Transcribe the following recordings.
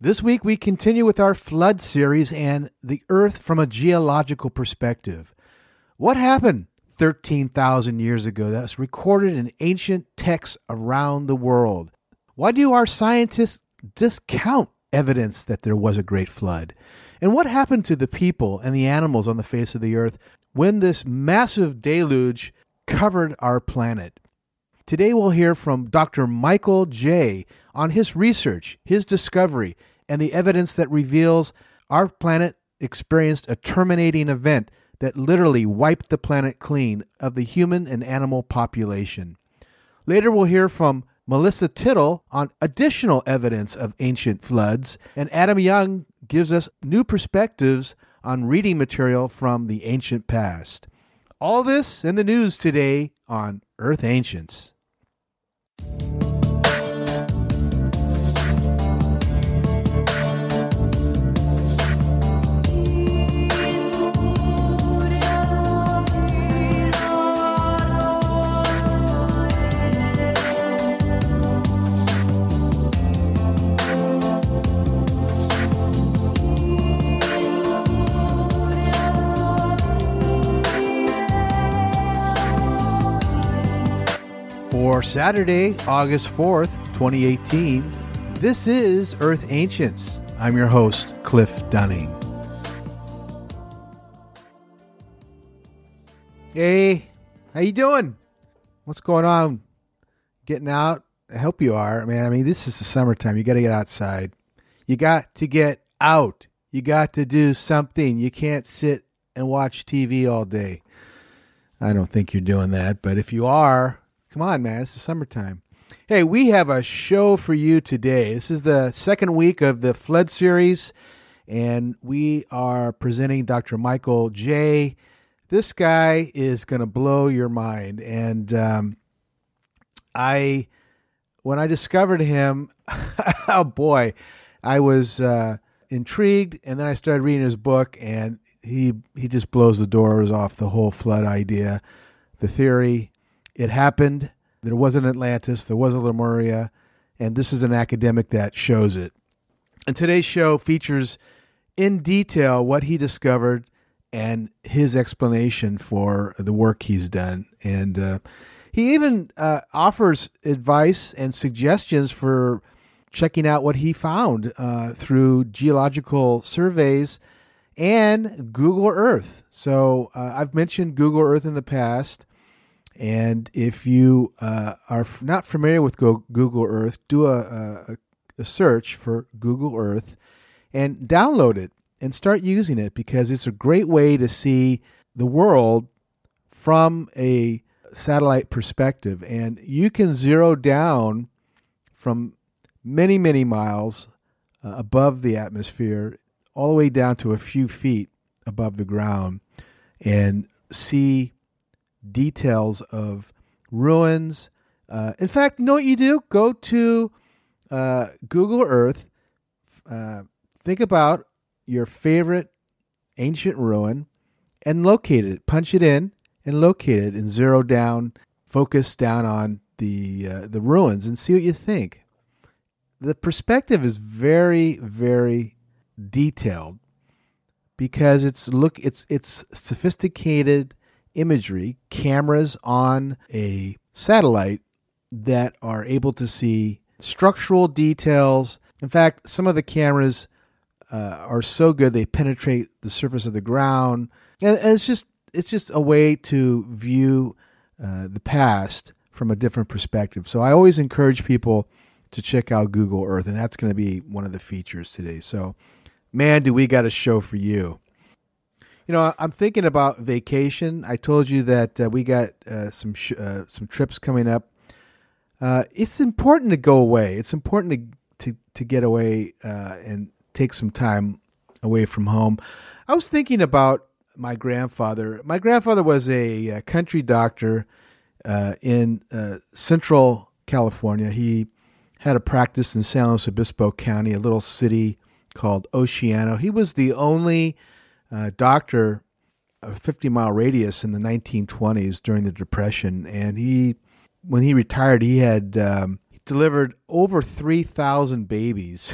This week we continue with our flood series and the Earth from a geological perspective. What happened 13,000 years ago that's recorded in ancient texts around the world? Why do our scientists discount evidence that there was a great flood? And what happened to the people and the animals on the face of the earth when this massive deluge covered our planet? Today we'll hear from Dr. Michael J. on his research, his discovery, and the evidence that reveals our planet experienced a terminating event that literally wiped the planet clean of the human and animal population. Later we'll hear from Melissa Tittle on additional evidence of ancient floods, and Adam Young gives us new perspectives on reading material from the ancient past. All this and the news today on Earth Ancients. For Saturday, August 4th, 2018, this is Earth Ancients. I'm your host, Cliff Dunning. Hey, how you doing? What's going on? Getting out? I hope you are. Man, I mean, this is the summertime. You got to get outside. You got to get out. You got to do something. You can't sit and watch TV all day. I don't think you're doing that, but if you are, come on, man. It's the summertime. Hey, we have a show for you today. This is the second week of the Flood series, and we are presenting Dr. Michael J. This guy is going to blow your mind. And when I discovered him, oh boy, I was intrigued, and then I started reading his book, and he just blows the doors off the whole flood idea, the theory. It happened. There was an Atlantis. There was a Lemuria. And this is an academic that shows it. And today's show features in detail what he discovered and his explanation for the work he's done. And he even offers advice and suggestions for checking out what he found through geological surveys and Google Earth. So I've mentioned Google Earth in the past. And if you are not familiar with Google Earth, do a search for Google Earth and download it and start using it, because it's a great way to see the world from a satellite perspective. And you can zero down from many, many miles above the atmosphere all the way down to a few feet above the ground and see details of ruins. In fact, you know what you do? Go to Google Earth. Think about your favorite ancient ruin and locate it. Punch it in and locate it and zero down, focus down on the ruins and see what you think. The perspective is very, very detailed because it's sophisticated imagery, cameras on a satellite that are able to see structural details. In fact, some of the cameras are so good they penetrate the surface of the ground, and it's just a way to view the past from a different perspective. So I always encourage people to check out Google Earth, and that's going to be one of the features today. So, man, do we got a show for you. You know, I'm thinking about vacation. I told you that we got some trips coming up. It's important to go away. It's important to get away and take some time away from home. I was thinking about my grandfather. My grandfather was a country doctor in Central California. He had a practice in San Luis Obispo County, a little city called Oceano. He was the only doctor of a 50-mile radius in the 1920s during the Depression. And when he retired, he delivered over 3,000 babies,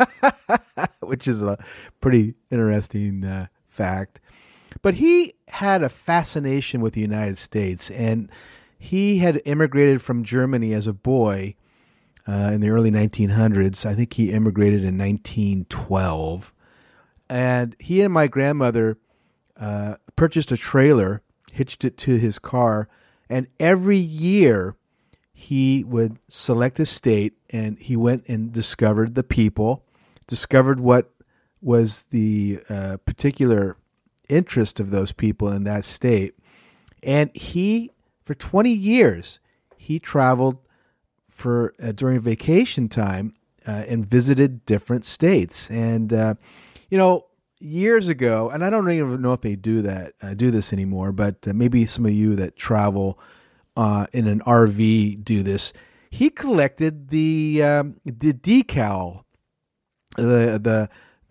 which is a pretty interesting fact. But he had a fascination with the United States, and he had immigrated from Germany as a boy in the early 1900s. I think he immigrated in 1912. And he and my grandmother purchased a trailer, hitched it to his car, and every year he would select a state, and he went and discovered the people, discovered what was the particular interest of those people in that state. And he, for 20 years, he traveled for during vacation time and visited different states. And, years ago, and I don't even know if they do this anymore, but maybe some of you that travel in an RV do this. He collected the decal, the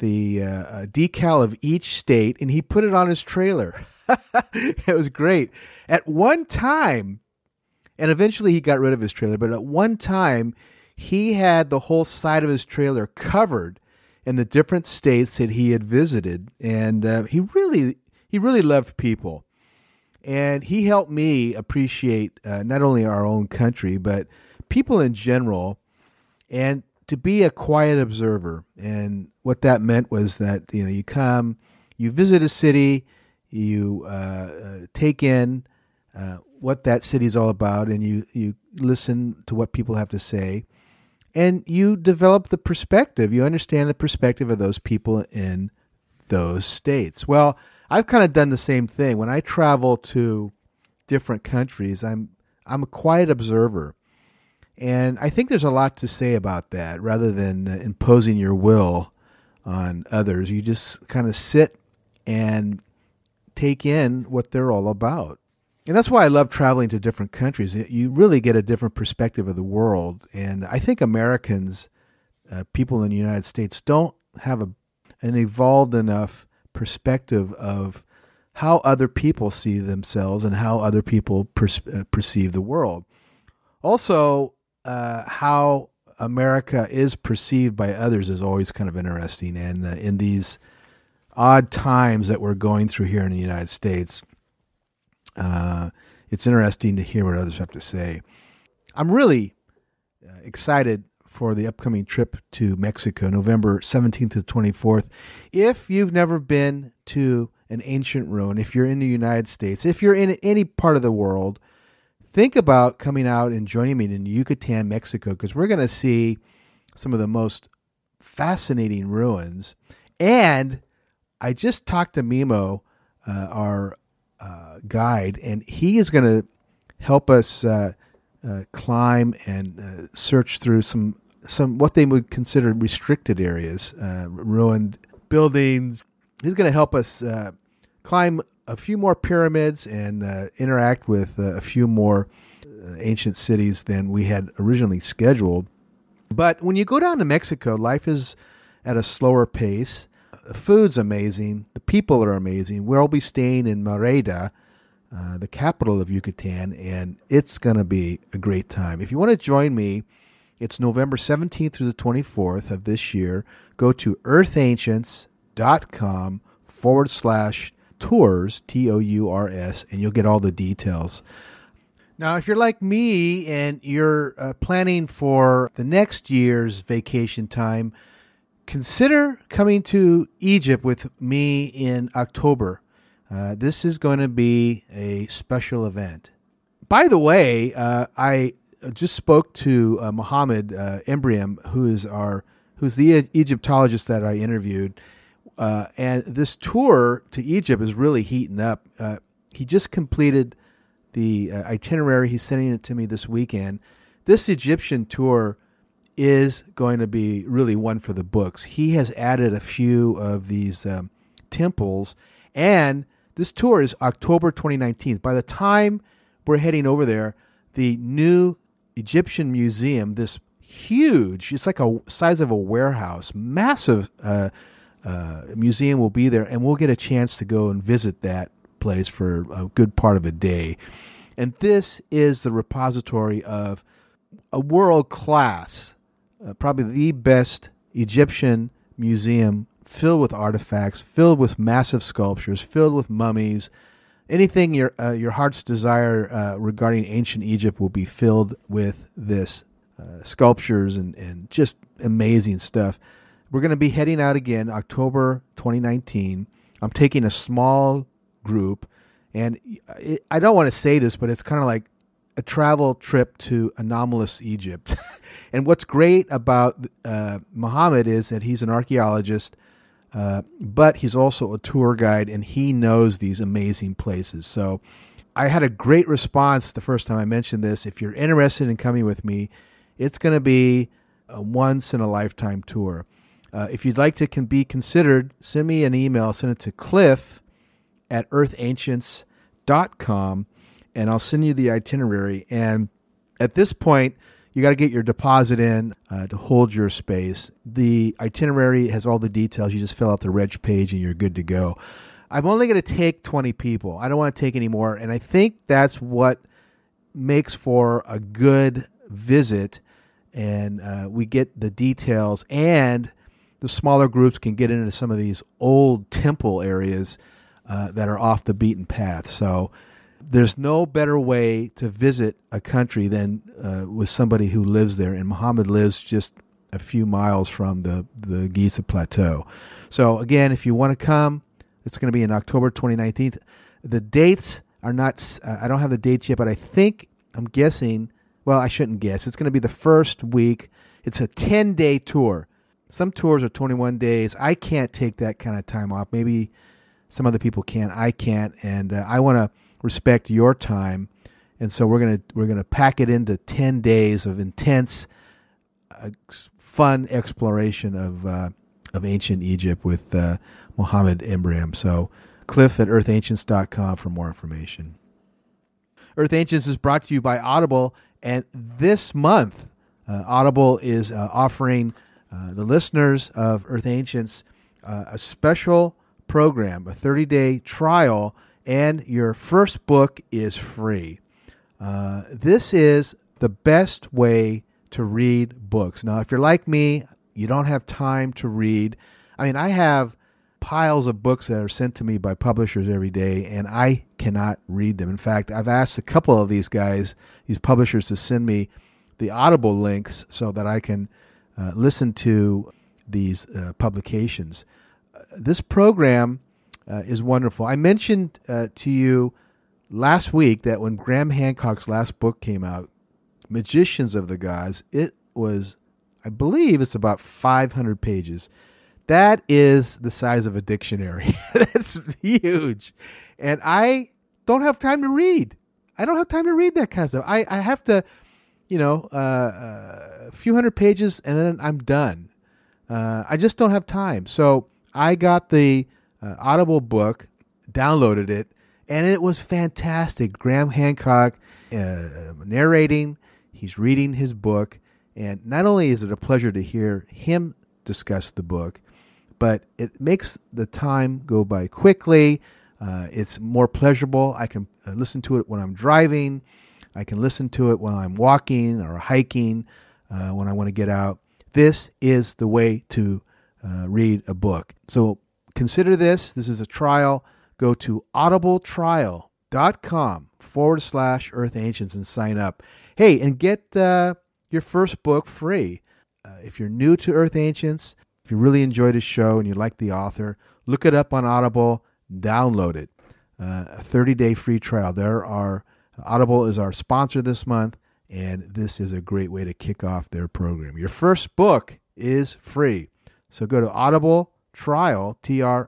decal of each state, and he put it on his trailer. It was great. At one time, and eventually he got rid of his trailer, but at one time he had the whole side of his trailer covered in the different states that he had visited, and he really loved people. And he helped me appreciate not only our own country, but people in general, and to be a quiet observer. And what that meant was that, you come, you visit a city, you take in what that city is all about, and you listen to what people have to say, and you develop the perspective. You understand the perspective of those people in those states. Well, I've kind of done the same thing. When I travel to different countries, I'm a quiet observer. And I think there's a lot to say about that. Rather than imposing your will on others, you just kind of sit and take in what they're all about. And that's why I love traveling to different countries. You really get a different perspective of the world. And I think Americans, people in the United States, don't have an evolved enough perspective of how other people see themselves and how other people perceive the world. Also, how America is perceived by others is always kind of interesting. And in these odd times that we're going through here in the United States, it's interesting to hear what others have to say. I'm really excited for the upcoming trip to Mexico, November 17th to 24th. If you've never been to an ancient ruin, if you're in the United States, if you're in any part of the world, think about coming out and joining me in Yucatan, Mexico, because we're going to see some of the most fascinating ruins. And I just talked to Mimo, our guide, and he is going to help us climb and search through some what they would consider restricted areas, ruined buildings. He's going to help us climb a few more pyramids and interact with a few more ancient cities than we had originally scheduled. But when you go down to Mexico, life is at a slower pace. The food's amazing. The people are amazing. We'll be staying in Mérida, the capital of Yucatan, and it's going to be a great time. If you want to join me, it's November 17th through the 24th of this year. Go to earthancients.com/tours, TOURS, and you'll get all the details. Now, if you're like me and you're planning for the next year's vacation time, consider coming to Egypt with me in October. This is going to be a special event. By the way, I just spoke to Mohammed Embriam, who's the Egyptologist that I interviewed, and this tour to Egypt is really heating up. He just completed the itinerary. He's sending it to me this weekend. This Egyptian tour is going to be really one for the books. He has added a few of these temples, and this tour is October 2019. By the time we're heading over there, the new Egyptian museum, this huge, it's like a size of a warehouse, massive museum will be there, and we'll get a chance to go and visit that place for a good part of a day. And this is the repository of a world-class, probably the best Egyptian museum filled with artifacts, filled with massive sculptures, filled with mummies. Anything your heart's desire regarding ancient Egypt will be filled with this sculptures and just amazing stuff. We're going to be heading out again October 2019. I'm taking a small group, and I don't want to say this, but it's kind of like a travel trip to anomalous Egypt. And what's great about Muhammad is that he's an archaeologist, but he's also a tour guide, and he knows these amazing places. So I had a great response the first time I mentioned this. If you're interested in coming with me, it's going to be a once-in-a-lifetime tour. If you'd like to be considered, send me an email. Send it to cliff@earthancients.com, and I'll send you the itinerary. And at this point, you got to get your deposit in to hold your space. The itinerary has all the details. You just fill out the reg page, and you're good to go. I'm only going to take 20 people. I don't want to take any more. And I think that's what makes for a good visit. And we get the details, and the smaller groups can get into some of these old temple areas that are off the beaten path. So there's no better way to visit a country than with somebody who lives there. And Muhammad lives just a few miles from the Giza Plateau. So again, if you want to come, it's going to be in October 2019. The dates are not, I don't have the dates yet, but I'm guessing, well, I shouldn't guess. It's going to be the first week. It's a 10-day tour. Some tours are 21 days. I can't take that kind of time off. Maybe some other people can. I can't, and I want to respect your time. And so we're gonna pack it into 10 days of intense, fun exploration of ancient Egypt with Mohammed Ibrahim. So cliff@earthancients.com for more information. Earth Ancients is brought to you by Audible, and this month Audible is offering the listeners of Earth Ancients a special program, a 30-day trial, and your first book is free. This is the best way to read books. Now, if you're like me, you don't have time to read. I mean, I have piles of books that are sent to me by publishers every day, and I cannot read them. In fact, I've asked a couple of these publishers, to send me the Audible links so that I can listen to these publications. This program is wonderful. I mentioned to you last week that when Graham Hancock's last book came out, Magicians of the Gods, it was, I believe it's about 500 pages. That is the size of a dictionary. That's huge. And I don't have time to read. I don't have time to read that kind of stuff. I have to, a few hundred pages, and then I'm done. I just don't have time. So I got the Audible book, downloaded it, and it was fantastic. Graham Hancock narrating, he's reading his book, and not only is it a pleasure to hear him discuss the book, but it makes the time go by quickly. It's more pleasurable. I can listen to it when I'm driving. I can listen to it while I'm walking or hiking, when I want to get out. This is the way to read a book. So consider this. This is a trial. Go to audibletrial.com/Earth Ancients and sign up. Hey, and get your first book free. If you're new to Earth Ancients, if you really enjoyed the show and you like the author, look it up on Audible, download it. A 30-day free trial. Audible is our sponsor this month, and this is a great way to kick off their program. Your first book is free. So go to audibletrial,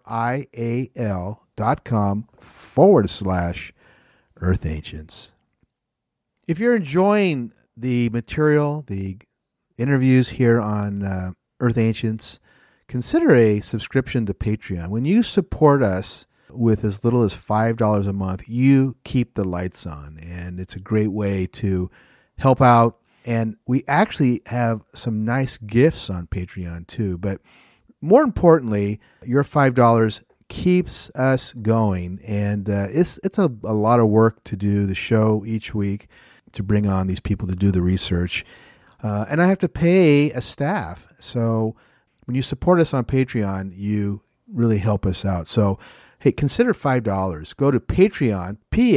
TRIAL.com/Earth Ancients. If you're enjoying the material, the interviews here on Earth Ancients, consider a subscription to Patreon. When you support us with as little as $5 a month, you keep the lights on, and it's a great way to help out. And we actually have some nice gifts on Patreon too. But more importantly, your $5 keeps us going, and it's a lot of work to do the show each week. to bring on these people to do the research. And I have to pay a staff. So when you support us on Patreon, you really help us out. So, hey, consider $5. Go to Patreon,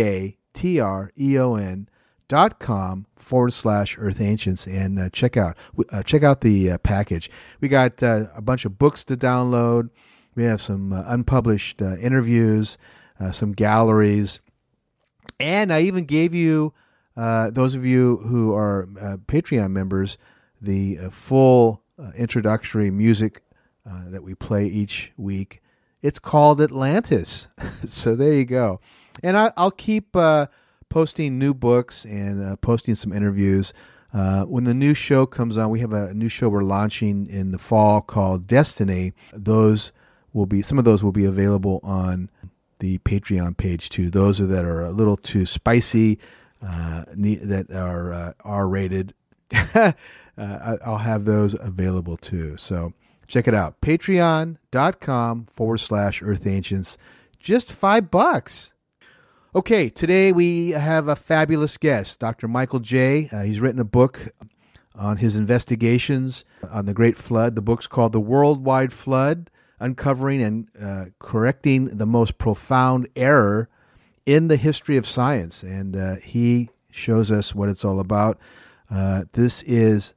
patreon.com/Earth Ancients, and check out the package. We got a bunch of books to download. We have some unpublished interviews, some galleries, and I even gave you, those of you who are Patreon members, the full introductory music that we play each week. It's called Atlantis. So there you go. And I'll keep posting new books and posting some interviews. When the new show comes on, we have a new show we're launching in the fall called Destiny. Some of those will be available on the Patreon page too. Those that are a little too spicy, that are R-rated, I'll have those available too. So check it out. Patreon.com/Earth Ancients. Just $5. Okay, today we have a fabulous guest, Dr. Michael J. He's written a book on his investigations on the Great Flood. The book's called The Worldwide Flood, Uncovering and Correcting the Most Profound Error in the History of Science. And he shows us what it's all about. This is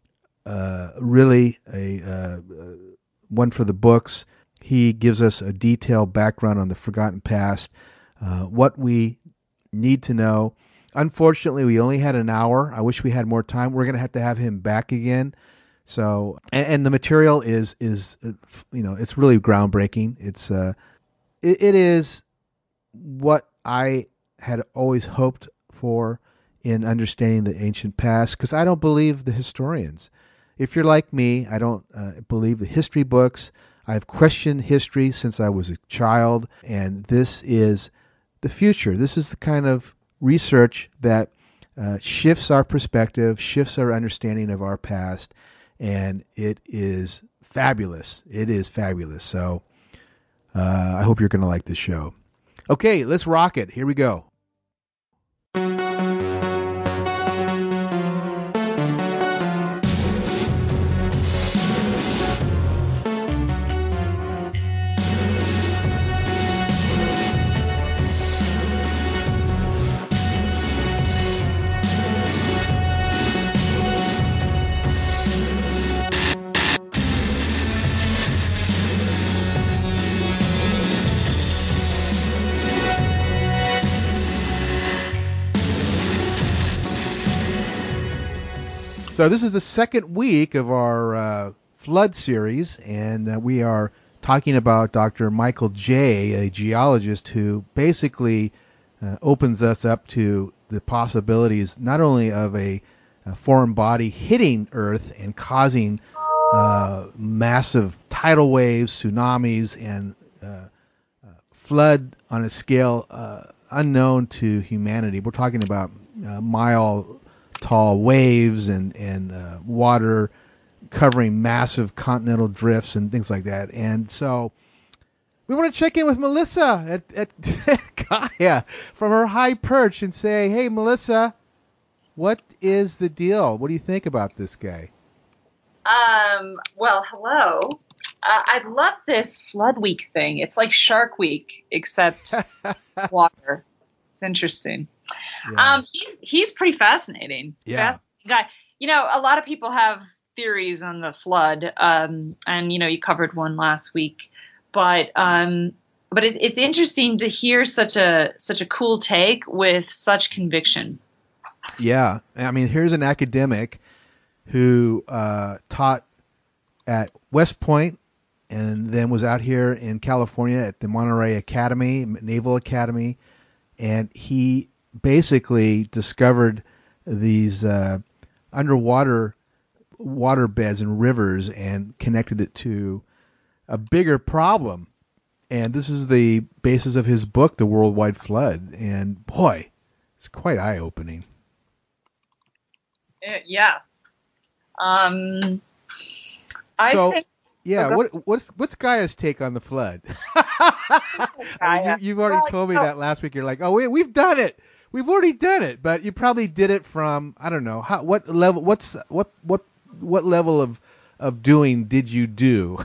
really a one for the books. He gives us a detailed background on the forgotten past, what we need to know. Unfortunately, we only had an hour. I wish we had more time. We're going to have him back again. So, and the material is it's really groundbreaking. It is what I had always hoped for in understanding the ancient past, because I don't believe the historians. If you're like me, I don't believe the history books. I've questioned history since I was a child, and this is the future. This is the kind of research that shifts our perspective, shifts our understanding of our past, and it is fabulous. It is fabulous. So I hope you're going to like this show. Okay, let's rock it. Here we go. So this is the second week of our flood series, and we are talking about Dr. Michael J., a geologist who basically opens us up to the possibilities not only of a foreign body hitting Earth and causing massive tidal waves, tsunamis, and flood on a scale unknown to humanity. We're talking about mile-tall waves and water covering massive continental drifts and things like that. And so we want to check in with Melissa at Gaia from her high perch and say, hey, Melissa, what is the deal? What do you think about this guy? Well, hello. I love this Flood Week thing. It's like Shark Week, except water. It's interesting. Yeah. He's pretty fascinating. Yeah. Fascinating guy. You know, a lot of people have theories on the flood, and you covered one last week. But it's interesting to hear such a cool take with such conviction. Yeah, I mean, here's an academic who taught at West Point and then was out here in California at the Monterey Academy, Naval Academy, and he basically discovered these underwater water beds and rivers and connected it to a bigger problem. And this is the basis of his book, The Worldwide Flood. And boy, it's quite eye-opening. Yeah. What's Gaia's take on the flood? You've already told me that last week. You're like, oh, we've done it. We've already done it, but you probably did it from, I don't know, what level. What level of doing did you do?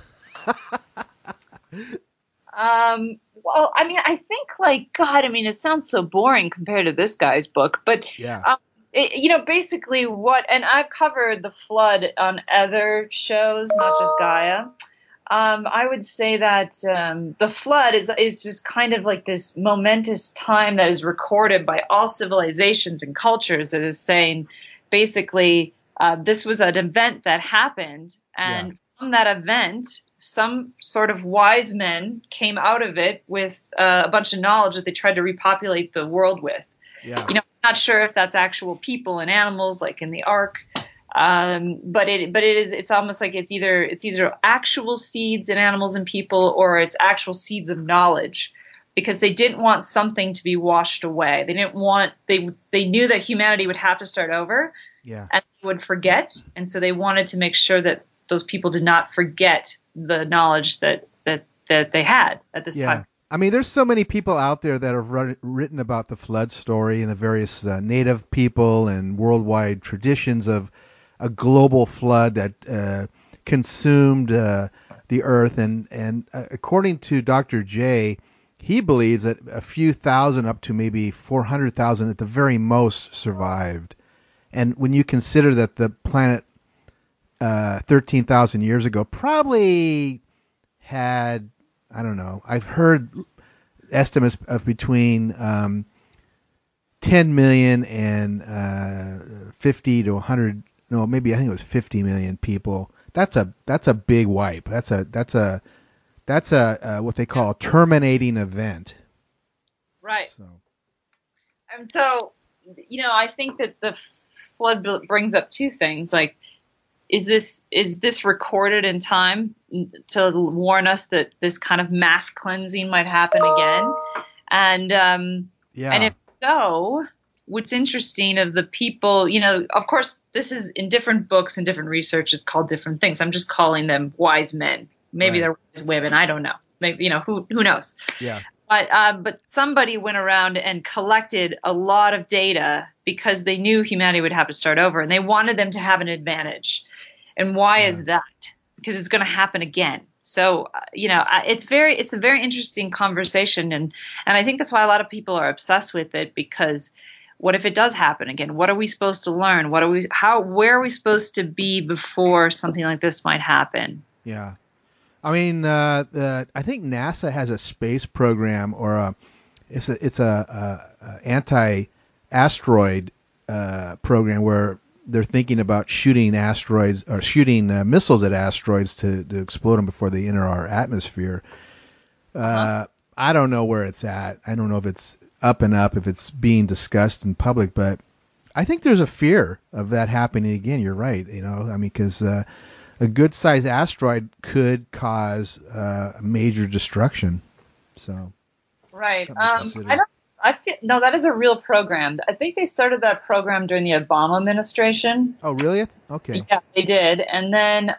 Well, I mean, I think like God. I mean, it sounds so boring compared to this guy's book, but Yeah. basically and I've covered the flood on other shows, not just Gaia. I would say that the flood is just kind of like this momentous time that is recorded by all civilizations and cultures that is saying basically this was an event that happened, and from that event, some sort of wise men came out of it with a bunch of knowledge that they tried to repopulate the world with. Yeah. I'm not sure if that's actual people and animals like in the Ark. But it's almost like it's either actual seeds in animals and people, or it's actual seeds of knowledge, because they didn't want something to be washed away. They knew that humanity would have to start over, and they would forget. And so they wanted to make sure that those people did not forget the knowledge that they had at this time. I mean, there's so many people out there that have written about the flood story and the various native people and worldwide traditions of a global flood that consumed the earth. And according to Dr. J, he believes that a few thousand up to maybe 400,000 at the very most survived. And when you consider that the planet 13,000 years ago probably had, I don't know, I've heard estimates of between 10 million and 50 to 100, no, maybe I think it was 50 million people. That's a big wipe. That's a what they call a terminating event. Right. And so, I think that the flood brings up two things. Like, is this recorded in time to warn us that this kind of mass cleansing might happen again? And and if so, what's interesting of the people, of course, this is in different books and different research, it's called different things. I'm just calling them wise men. Maybe they're wise women. I don't know. Maybe, who knows? Yeah. But somebody went around and collected a lot of data because they knew humanity would have to start over, and they wanted them to have an advantage. And why is that? Because it's going to happen again. So, it's a very interesting conversation. And I think that's why a lot of people are obsessed with it, because what if it does happen again? What are we supposed to learn? Where are we supposed to be before something like this might happen? Yeah. I mean, I think NASA has a space program, or it's a anti-asteroid program where they're thinking about shooting asteroids or shooting missiles at asteroids to explode them before they enter our atmosphere. I don't know where it's at. I don't know if it's up and up, if it's being discussed in public, but I think there's a fear of that happening again. You're right. Because a good-sized asteroid could cause major destruction. So, right. That is a real program. I think they started that program during the Obama administration. Oh, really? Okay. Yeah, they did. And then,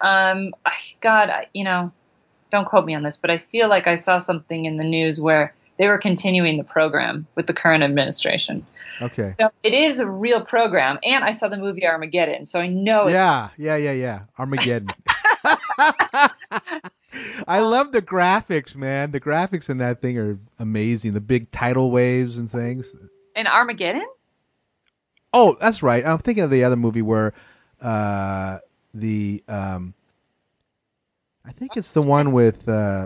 don't quote me on this, but I feel like I saw something in the news where they were continuing the program with the current administration. Okay. So it is a real program. And I saw the movie Armageddon, so I know it's... Yeah. Armageddon. I love the graphics, man. The graphics in that thing are amazing. The big tidal waves and things. In Armageddon? Oh, that's right. I'm thinking of the other movie where I think it's the one with there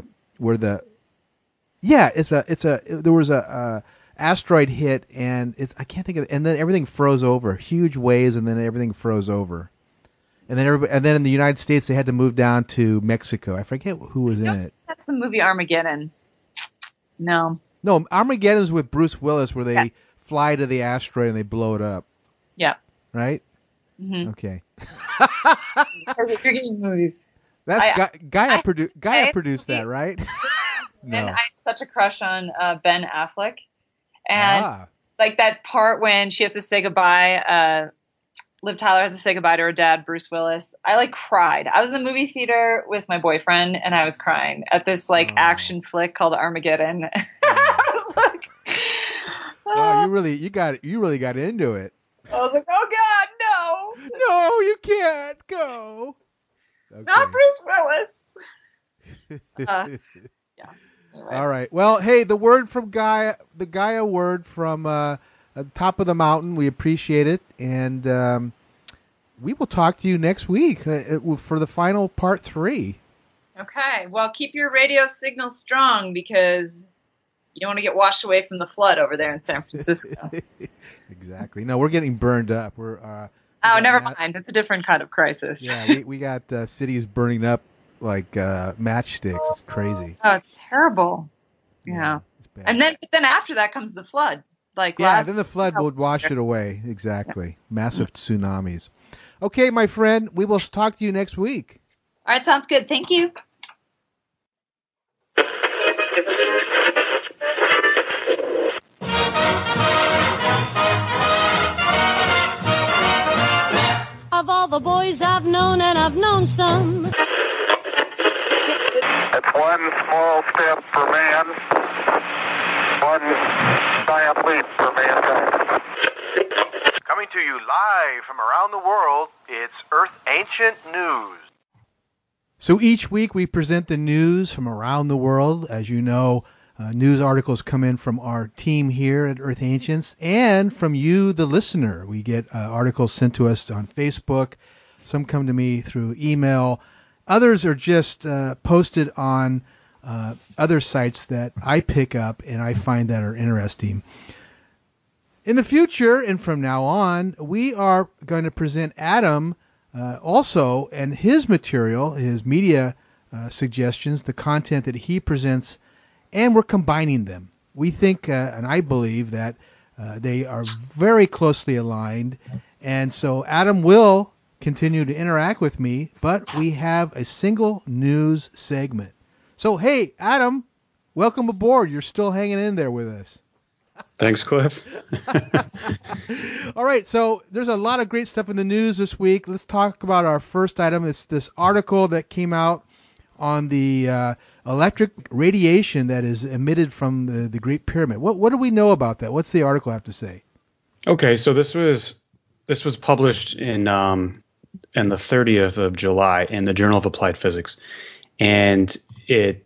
was a asteroid hit, and I can't think of it, and then everything froze over. Huge waves, and then everything froze over. And then in the United States, they had to move down to Mexico. I forget who was in it. That's the movie Armageddon. No, Armageddon's with Bruce Willis, where they fly to the asteroid and they blow it up. Yeah. Right? Mm-hmm. Okay. You're getting movies. That's Gaia produced that, right? No. And I had such a crush on Ben Affleck. And like that part when she has to say goodbye, Liv Tyler has to say goodbye to her dad, Bruce Willis. I cried. I was in the movie theater with my boyfriend, and I was crying at this action flick called Armageddon. I was like, Wow, you really got into it. I was like, oh God, no. No, you can't go. Okay. Not Bruce Willis. Yeah. Anyway. All right. Well, hey, the Gaia word from the top of the mountain. We appreciate it, and we will talk to you next week for the final part 3. Okay. Well, keep your radio signal strong because you don't want to get washed away from the flood over there in San Francisco. Exactly. No, we're getting burned up. Never mind. It's a different kind of crisis. Yeah, we got cities burning up like matchsticks. It's crazy. Oh, it's terrible. Yeah. It's bad. And then after that comes the flood. Then the flood will wash it away. Exactly. Yeah. Massive tsunamis. Okay, my friend, we will talk to you next week. All right, sounds good. Thank you. Of all the boys I've known, and I've known some. It's one small step for man, one giant leap for mankind. Coming to you live from around the world, it's Earth Ancient News. So each week we present the news from around the world. As you know, news articles come in from our team here at Earth Ancients and from you, the listener. We get articles sent to us on Facebook. Some come to me through email. Others are just posted on other sites that I pick up and I find that are interesting. In the future and from now on, we are going to present Adam also and his material, his media suggestions, the content that he presents, and we're combining them. We think, and I believe, that they are very closely aligned, and so Adam will continue to interact with me, but we have a single news segment. So, hey, Adam, welcome aboard. You're still hanging in there with us. Thanks, Cliff. All right, so there's a lot of great stuff in the news this week. Let's talk about our first item. It's this article that came out on the electric radiation that is emitted from the Great Pyramid. What do we know about that? What's the article have to say? Okay, so this was published in the 30th of July in the Journal of Applied Physics, and it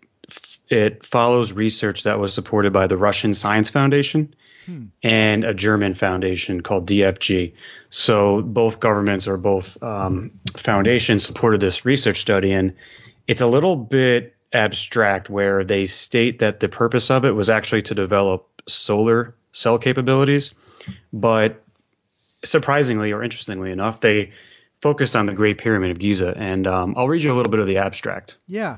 follows research that was supported by the Russian Science Foundation and a German foundation called DFG. So both governments or both foundations supported this research study, and it's a little bit abstract where they state that the purpose of it was actually to develop solar cell capabilities. But surprisingly or interestingly enough, they focused on the Great Pyramid of Giza. And I'll read you a little bit of the abstract. Yeah.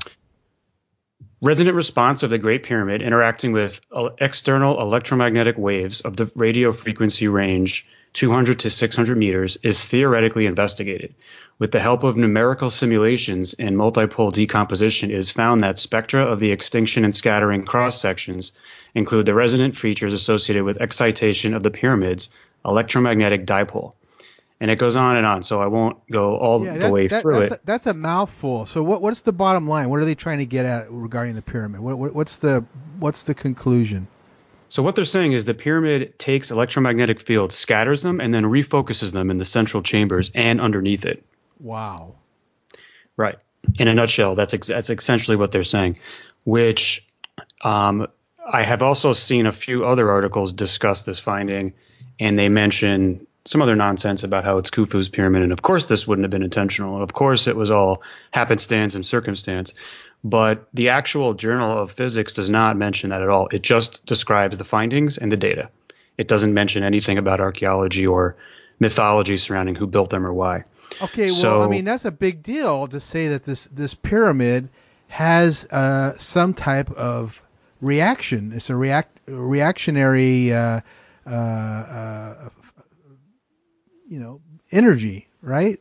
Resonant response of the Great Pyramid interacting with external electromagnetic waves of the radio frequency range 200 to 600 meters is theoretically investigated. With the help of numerical simulations and multipole decomposition, it is found that spectra of the extinction and scattering cross-sections include the resonant features associated with excitation of the pyramid's electromagnetic dipole. And it goes on and on, so I won't go all the way through it. That's a mouthful. So what's the bottom line? What are they trying to get at regarding the pyramid? What's the conclusion? So what they're saying is the pyramid takes electromagnetic fields, scatters them, and then refocuses them in the central chambers and underneath it. Wow. Right. In a nutshell, that's essentially what they're saying, which I have also seen a few other articles discuss this finding, and they mention some other nonsense about how it's Khufu's pyramid, and of course this wouldn't have been intentional, and of course it was all happenstance and circumstance. But the actual Journal of Physics does not mention that at all. It just describes the findings and the data. It doesn't mention anything about archaeology or mythology surrounding who built them or why. Okay, well, I mean, that's a big deal to say that this pyramid has some type of reaction. It's a reactionary energy, right?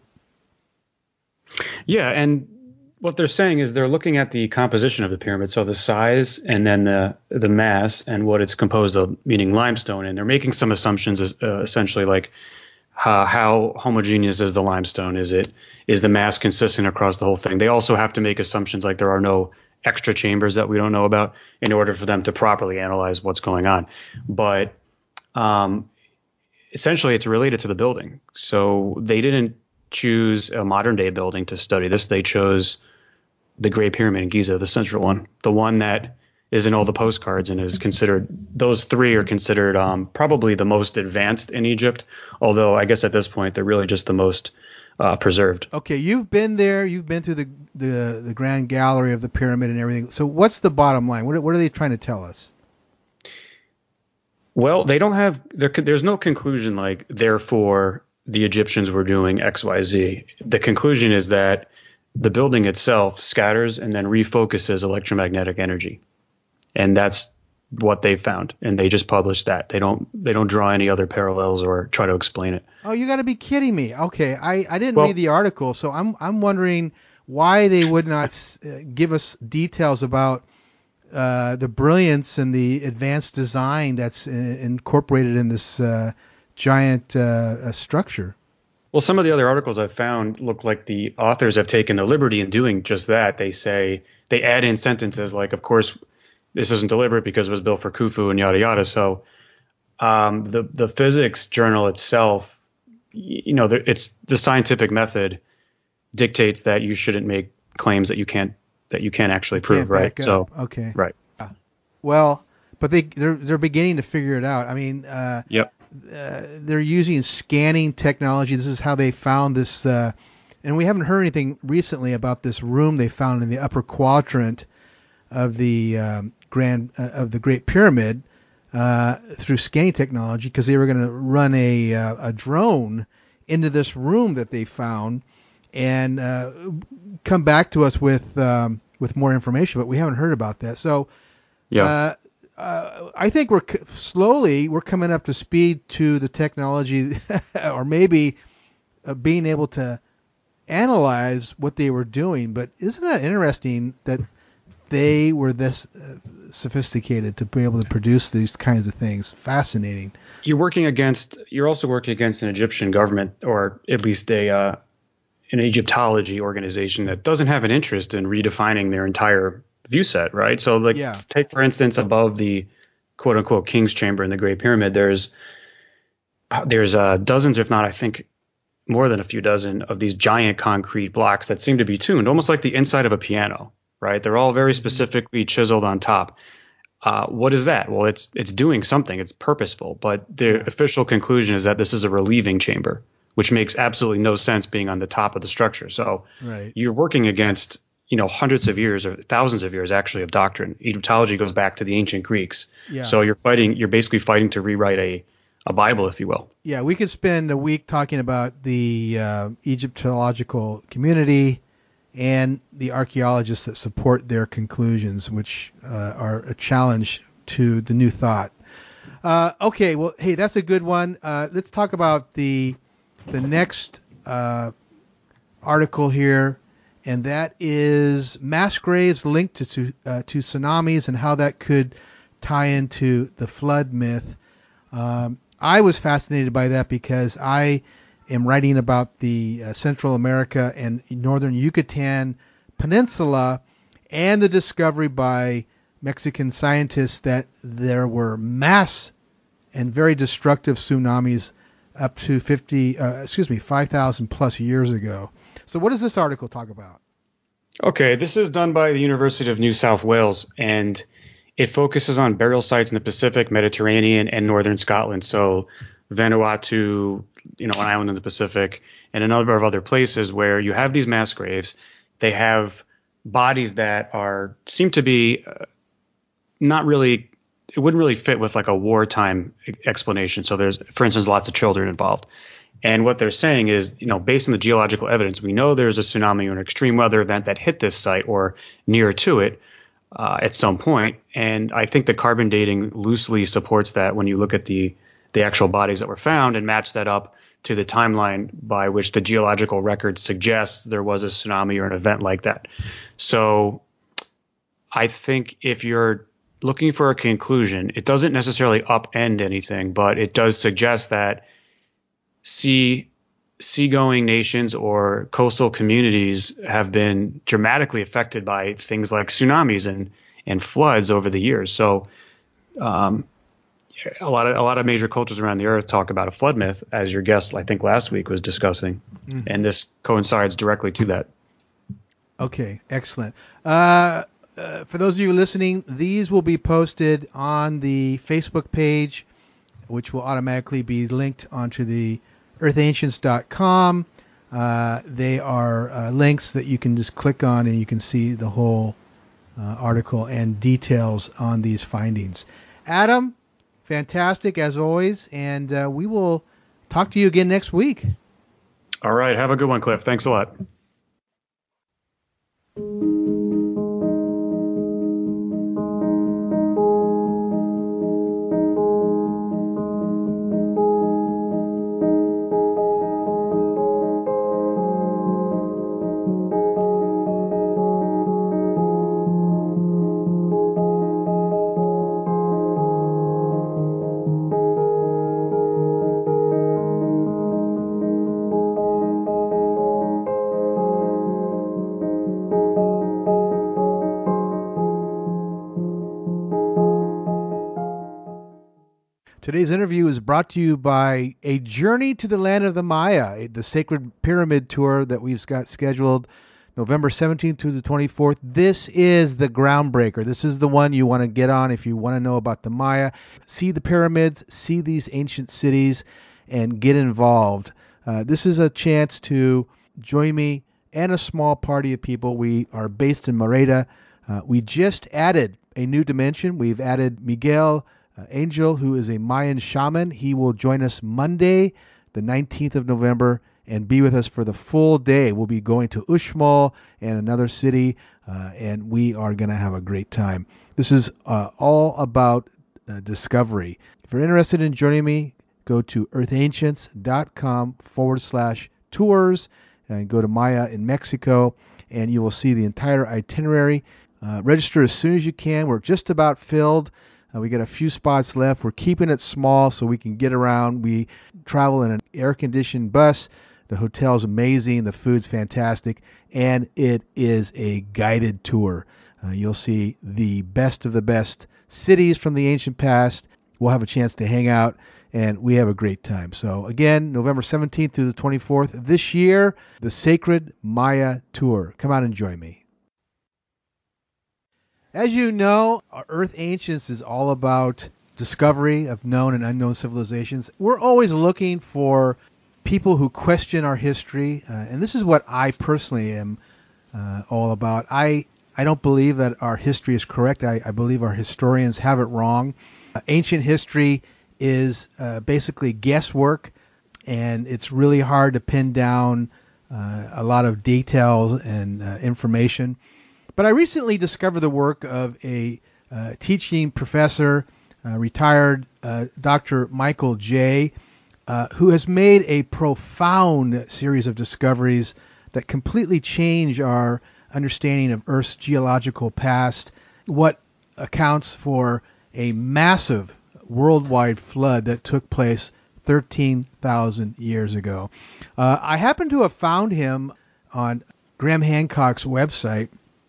Yeah, and what they're saying is they're looking at the composition of the pyramid, so the size and then the mass and what it's composed of, meaning limestone, and they're making some assumptions essentially like how homogeneous is the limestone? Is the mass consistent across the whole thing? They also have to make assumptions like there are no extra chambers that we don't know about in order for them to properly analyze what's going on. But essentially it's related to the building. So they didn't choose a modern day building to study this. They chose the Great Pyramid in Giza, the central one, the one that is in all the postcards and is considered, those three are considered probably the most advanced in Egypt. Although I guess at this point, they're really just the most preserved. Okay. You've been there. You've been through the grand gallery of the pyramid and everything. So what's the bottom line? What are they trying to tell us? Well, they don't have, there's no conclusion like, therefore the Egyptians were doing X, Y, Z. The conclusion is that the building itself scatters and then refocuses electromagnetic energy. And that's what they found. And they just published that. They don't draw any other parallels or try to explain it. Oh, you got to be kidding me. Okay. I didn't read the article, so I'm wondering why they would not give us details about the brilliance and the advanced design that's incorporated in this giant structure. Well, some of the other articles I've found look like the authors have taken the liberty in doing just that. They say, they add in sentences like, of course, this isn't deliberate because it was built for Khufu and yada yada. So the physics journal itself, it's the scientific method dictates that you shouldn't make claims that you can't actually prove, right? So okay, right. Well, but they're beginning to figure it out. I mean, yep. They're using scanning technology. This is how they found this, and we haven't heard anything recently about this room they found in the upper quadrant of the Great Pyramid through scanning technology, because they were going to run a drone into this room that they found and come back to us with more information, but we haven't heard about that. So yeah. I think we're coming up to speed to the technology, or maybe being able to analyze what they were doing. But isn't that interesting that they were this sophisticated to be able to produce these kinds of things? Fascinating. You're also working against an Egyptian government, or at least an Egyptology organization that doesn't have an interest in redefining their entire view set, right? So take for instance, above the quote unquote King's Chamber in the Great Pyramid, there's dozens, if not I think more than a few dozen of these giant concrete blocks that seem to be tuned almost like the inside of a piano, right? They're all very specifically chiseled on top. What is that? Well, it's doing something. It's purposeful, but the official conclusion is that this is a relieving chamber, which makes absolutely no sense being on the top of the structure. So you're working against hundreds of years or thousands of years actually of doctrine. Egyptology goes back to the ancient Greeks. Yeah. So you're basically fighting to rewrite a Bible, if you will. Yeah, we could spend a week talking about the Egyptological community and the archaeologists that support their conclusions, which are a challenge to the new thought. Okay, well, hey, that's a good one. Let's talk about the next article here. And that is mass graves linked to tsunamis and how that could tie into the flood myth. I was fascinated by that because I am writing about the Central America and northern Yucatan Peninsula and the discovery by Mexican scientists that there were mass and very destructive tsunamis up to 5,000 plus years ago. So what does this article talk about? Okay, this is done by the University of New South Wales, and it focuses on burial sites in the Pacific, Mediterranean, and northern Scotland. So Vanuatu, an island in the Pacific, and a number of other places where you have these mass graves. They have bodies that seem to be not really, it wouldn't really fit with like a wartime explanation. So there's, for instance, lots of children involved. And what they're saying is, based on the geological evidence, we know there's a tsunami or an extreme weather event that hit this site or near to it at some point. And I think the carbon dating loosely supports that when you look at the actual bodies that were found and match that up to the timeline by which the geological record suggests there was a tsunami or an event like that. So I think if you're looking for a conclusion, it doesn't necessarily upend anything, but it does suggest that seagoing nations or coastal communities have been dramatically affected by things like tsunamis and floods over the years. So, a lot of major cultures around the earth talk about a flood myth, as your guest, I think last week, was discussing, and this coincides directly to that. Okay, excellent. For those of you listening, these will be posted on the Facebook page, which will automatically be linked onto the earthancients.com. They are links that you can just click on, and you can see the whole article and details on these findings. Adam, fantastic as always, and we will talk to you again next week. All right. Have a good one, Cliff. Thanks a lot. Today's interview is brought to you by A Journey to the Land of the Maya, the Sacred Pyramid Tour that we've got scheduled November 17th to the 24th. This is the groundbreaker. This is the one you want to get on if you want to know about the Maya. See the pyramids, see these ancient cities, and get involved. This is a chance to join me and a small party of people. We are based in Merida. We just added a new dimension. We've added Miguel Angel, who is a Mayan shaman. He will join us Monday, the 19th of November, and be with us for the full day. We'll be going to Uxmal and another city, and we are going to have a great time. This is all about discovery. If you're interested in joining me, go to earthancients.com/tours and go to Maya in Mexico, and you will see the entire itinerary. Register as soon as you can. We're just about filled. We got a few spots left. We're keeping it small so we can get around. We travel in an air-conditioned bus. The hotel's amazing. The food's fantastic. And it is a guided tour. You'll see the best of the best cities from the ancient past. We'll have a chance to hang out, and we have a great time. So, again, November 17th through the 24th this year, the Sacred Maya Tour. Come out and join me. As you know, Earth Ancients is all about discovery of known and unknown civilizations. We're always looking for people who question our history, and this is what I personally am all about. I don't believe that our history is correct. I believe our historians have it wrong. Ancient history is basically guesswork, and it's really hard to pin down a lot of details and information. But I recently discovered the work of a teaching professor, retired Dr. Michael J., who has made a profound series of discoveries that completely change our understanding of Earth's geological past, what accounts for a massive worldwide flood that took place 13,000 years ago. I happen to have found him on Graham Hancock's website,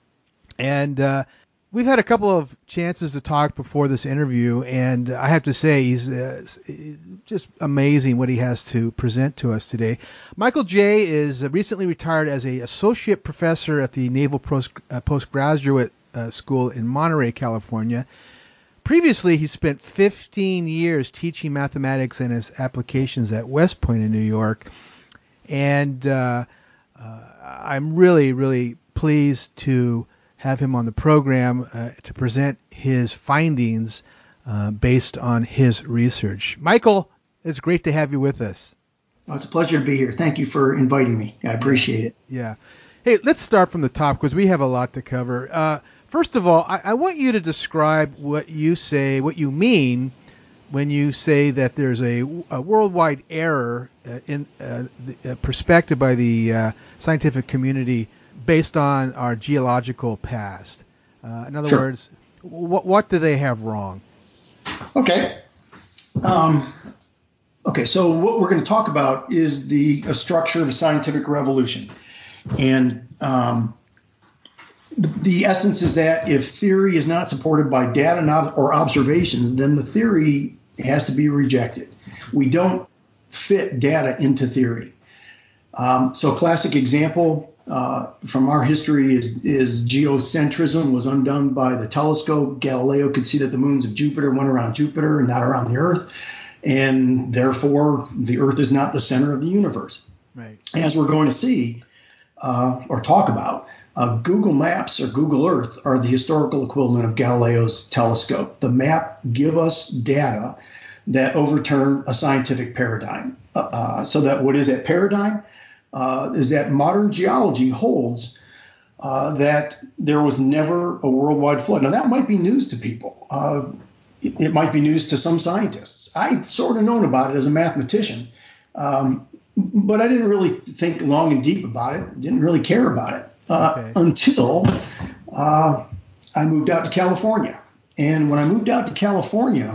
and we've had a couple of chances to talk before this interview, and I have to say he's just amazing what he has to present to us today. Michael J. is recently retired as an associate professor at the Naval Postgraduate School in Monterey, California. Previously, he spent 15 years teaching mathematics and its applications at West Point in New York, and I'm really, really pleased to have him on the program to present his findings based on his research. Michael, it's great to have you with us. Well, it's a pleasure to be here. Thank you for inviting me. I appreciate it. Yeah. Hey, let's start from the top because we have a lot to cover. First of all, I want you to describe what you say, what you mean when you say that there's a worldwide error in the perspective by the scientific community based on our geological past. In other words, what do they have wrong? Okay. So what we're going to talk about is the structure of a scientific revolution. And the essence is that if theory is not supported by data or observations, then the theory It has to be rejected. We don't fit data into theory. So a classic example from our history is geocentrism was undone by the telescope. Galileo could see that the moons of Jupiter went around Jupiter and not around the Earth, and therefore the Earth is not the center of the universe. Right. As we're going to see or talk about, Google Maps or Google Earth are the historical equivalent of Galileo's telescope. The map give us data that overturn a scientific paradigm. So that what is that paradigm? Is that modern geology holds that there was never a worldwide flood. Now, that might be news to people. It might be news to some scientists. I'd sort of known about it as a mathematician, but I didn't really think long and deep about it, didn't really care about it until I moved out to California. And when I moved out to California,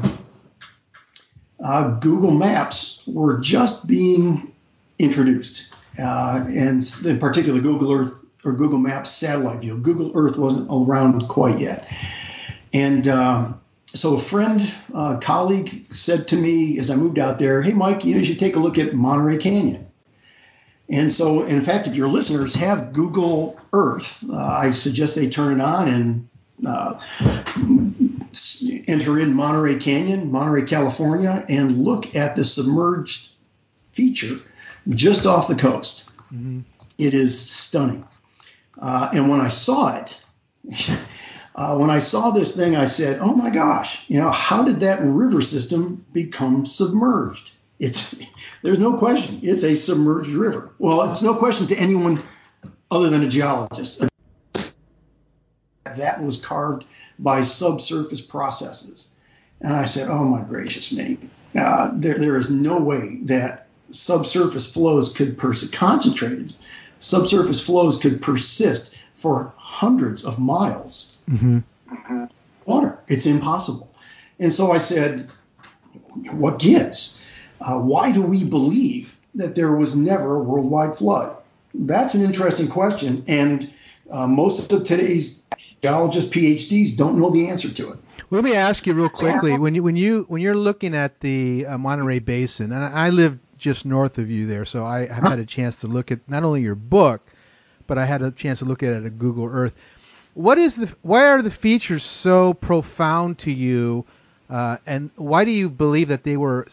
Google Maps were just being introduced, and in particular Google Earth or Google Maps satellite view. Google Earth wasn't around quite yet. And so a friend, colleague said to me as I moved out there, "Hey, Mike, you should take a look at Monterey Canyon." And so, in fact, if your listeners have Google Earth, I suggest they turn it on and enter in Monterey Canyon, Monterey, California, and look at the submerged feature just off the coast. Mm-hmm. It is stunning. And when I saw it, when I saw this thing, I said, "Oh my gosh, how did that river system become submerged?" There's no question. It's a submerged river. Well, it's no question to anyone other than a geologist. That was carved by subsurface processes. And I said, "Oh my gracious me. There is no way that subsurface flows could concentrated subsurface flows could persist for hundreds of miles. Mm-hmm. Water. It's impossible." And so I said, what gives? Why do we believe that there was never a worldwide flood? That's an interesting question, and most of today's geologists, PhDs, don't know the answer to it. Well, let me ask you real quickly. When you're looking at the Monterey Basin, and I live just north of you there, so I have had a chance to look at not only your book, but I had a chance to look at it at Google Earth. Why are the features so profound to you, and why do you believe that they were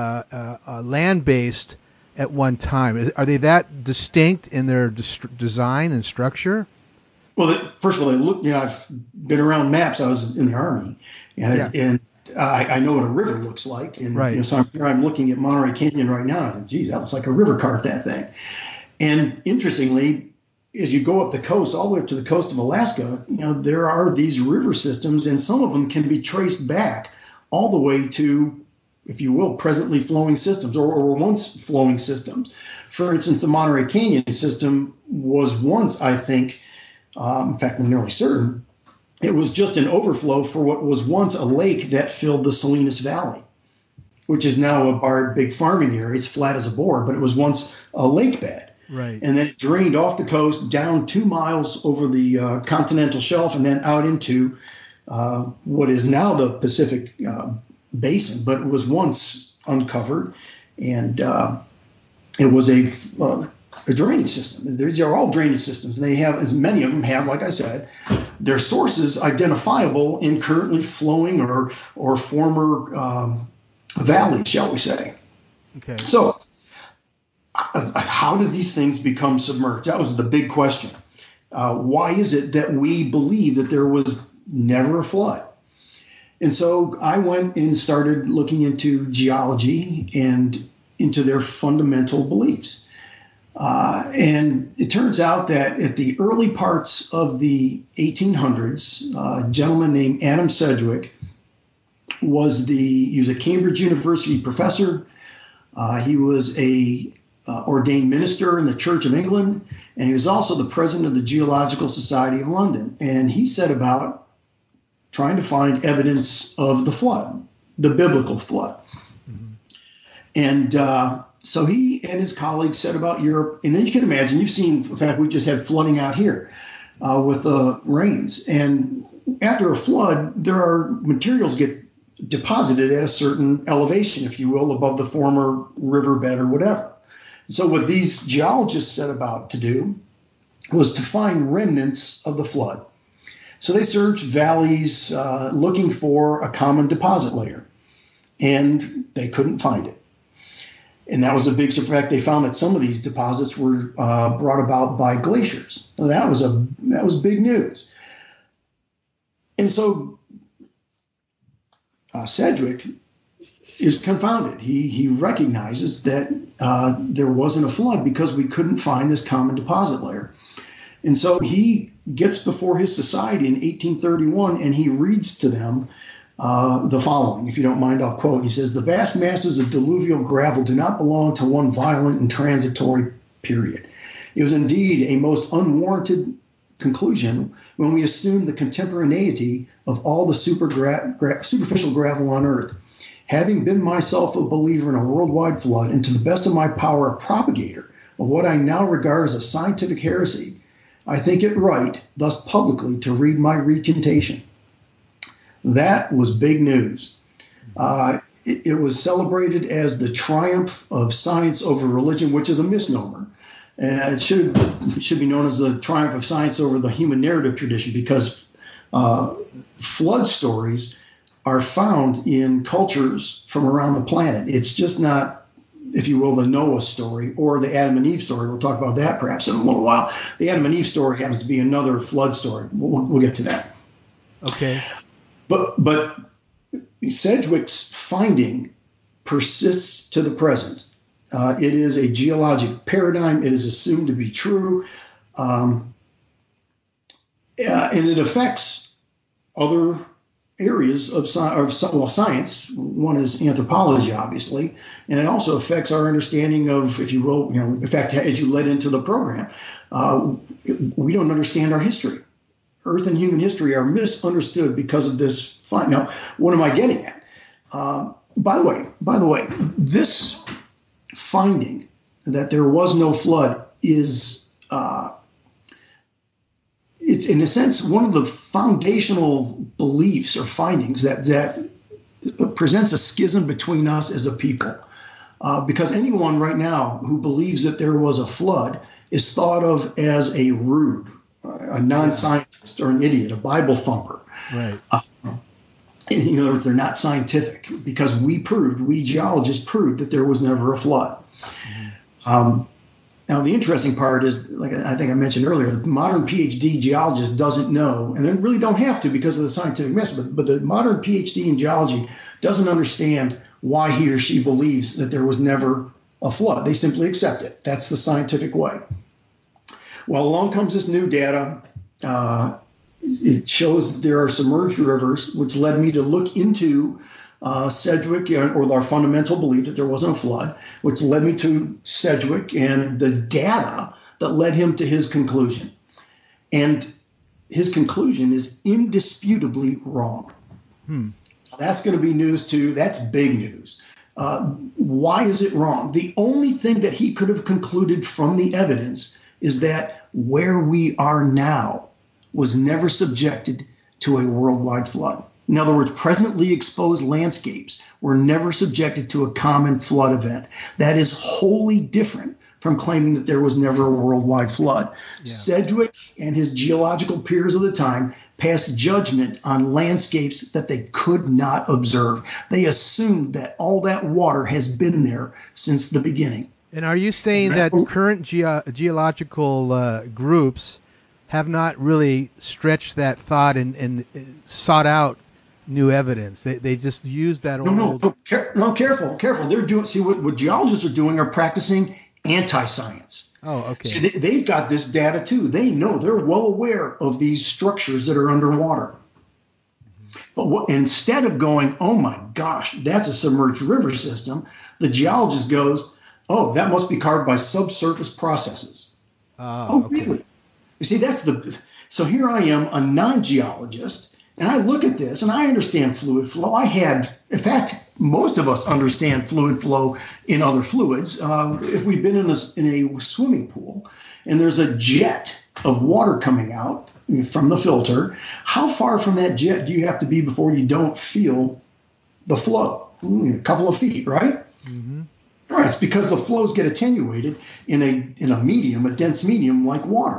land-based at one time? Are they that distinct in their design and structure? Well, first of all, they look. I've been around maps. I was in the Army, and I know what a river looks like. And right. So I'm looking at Monterey Canyon right now. I think, geez, that looks like a river carved that thing. And interestingly, as you go up the coast, all the way up to the coast of Alaska, there are these river systems, and some of them can be traced back all the way to, if you will, presently flowing systems or once flowing systems. For instance, the Monterey Canyon system was once, I think, in fact, I'm nearly certain, it was just an overflow for what was once a lake that filled the Salinas Valley, which is now a big farming area. It's flat as a board, but it was once a lake bed. Right. And then it drained off the coast down 2 miles over the continental shelf and then out into what is now the Pacific Basin, but it was once uncovered, and it was a drainage system. These are all drainage systems. They have, as many of them have, like I said, their sources identifiable in currently flowing or former valleys, shall we say. Okay. So how did these things become submerged? That was the big question. Why is it that we believe that there was never a flood? And so I went and started looking into geology and into their fundamental beliefs. And it turns out that at the early parts of the 1800s, a gentleman named Adam Sedgwick he was a Cambridge University professor. He was a ordained minister in the Church of England, and he was also the president of the Geological Society of London. And he set about trying to find evidence of the flood, the biblical flood. Mm-hmm. And so he and his colleagues set about Europe. And then you can imagine, you've seen, in fact, we just had flooding out here with the rains. And after a flood, there are materials get deposited at a certain elevation, if you will, above the former riverbed or whatever. So what these geologists set about to do was to find remnants of the flood. So they searched valleys looking for a common deposit layer, and they couldn't find it. And that was a big surprise. They found that some of these deposits were brought about by glaciers. So that was big news. And so Sedgwick is confounded. He recognizes that there wasn't a flood because we couldn't find this common deposit layer. And so he gets before his society in 1831 and he reads to them the following. If you don't mind, I'll quote. He says, "The vast masses of diluvial gravel do not belong to one violent and transitory period. It was indeed a most unwarranted conclusion when we assumed the contemporaneity of all the superficial gravel on earth. Having been myself a believer in a worldwide flood and to the best of my power a propagator of what I now regard as a scientific heresy, I think it right thus publicly to read my recantation." That was big news. It was celebrated as the triumph of science over religion, which is a misnomer. And it should be known as the triumph of science over the human narrative tradition, because flood stories are found in cultures from around the planet. It's just not, if you will, the Noah story or the Adam and Eve story. We'll talk about that perhaps in a little while. The Adam and Eve story happens to be another flood story. We'll get to that. Okay. But Sedgwick's finding persists to the present. It is a geologic paradigm. It is assumed to be true. And it affects other areas of science. One is anthropology, obviously, and it also affects our understanding of, if you will, in fact, as you led into the program, we don't understand our history. Earth and human history are misunderstood because of this find. Now, what am I getting at? By the way, this finding that there was no flood is, it's in a sense one of the foundational beliefs or findings that presents a schism between us as a people. Because anyone right now who believes that there was a flood is thought of as a rube, a non-scientist or an idiot, a Bible thumper. Right. In other words, they're not scientific because we geologists proved that there was never a flood. Mm-hmm. Now, the interesting part is, like I think I mentioned earlier, the modern PhD geologist doesn't know, and they really don't have to because of the scientific method, but the modern PhD in geology doesn't understand why he or she believes that there was never a flood. They simply accept it. That's the scientific way. Well, along comes this new data. It shows that there are submerged rivers, which led me to look into Sedgwick, or our fundamental belief that there wasn't a flood, which led me to Sedgwick and the data that led him to his conclusion. And his conclusion is indisputably wrong. That's going to be news too. That's big news. Why is it wrong? The only thing that he could have concluded from the evidence is that where we are now was never subjected to a worldwide flood. In other words, presently exposed landscapes were never subjected to a common flood event. That is wholly different from claiming that there was never a worldwide flood. Yeah. Sedgwick and his geological peers of the time passed judgment on landscapes that they could not observe. They assumed that all that water has been there since the beginning. And are you saying that current geological groups have not really stretched that thought and sought out new evidence? They just use that old... No, careful. They're doing. See, what geologists are doing are practicing anti-science. Oh, okay. See, they've got this data too. They know, they're well aware of these structures that are underwater. But instead of going, oh my gosh, that's a submerged river system, the geologist goes, oh, that must be carved by subsurface processes. Okay. Really? You see, so here I am, a non-geologist, and I look at this and I understand fluid flow. In fact, most of us understand fluid flow in other fluids. If we've been in a swimming pool and there's a jet of water coming out from the filter, how far from that jet do you have to be before you don't feel the flow, a couple of feet, right? Mm-hmm. All right, it's because the flows get attenuated in a medium, a dense medium like water.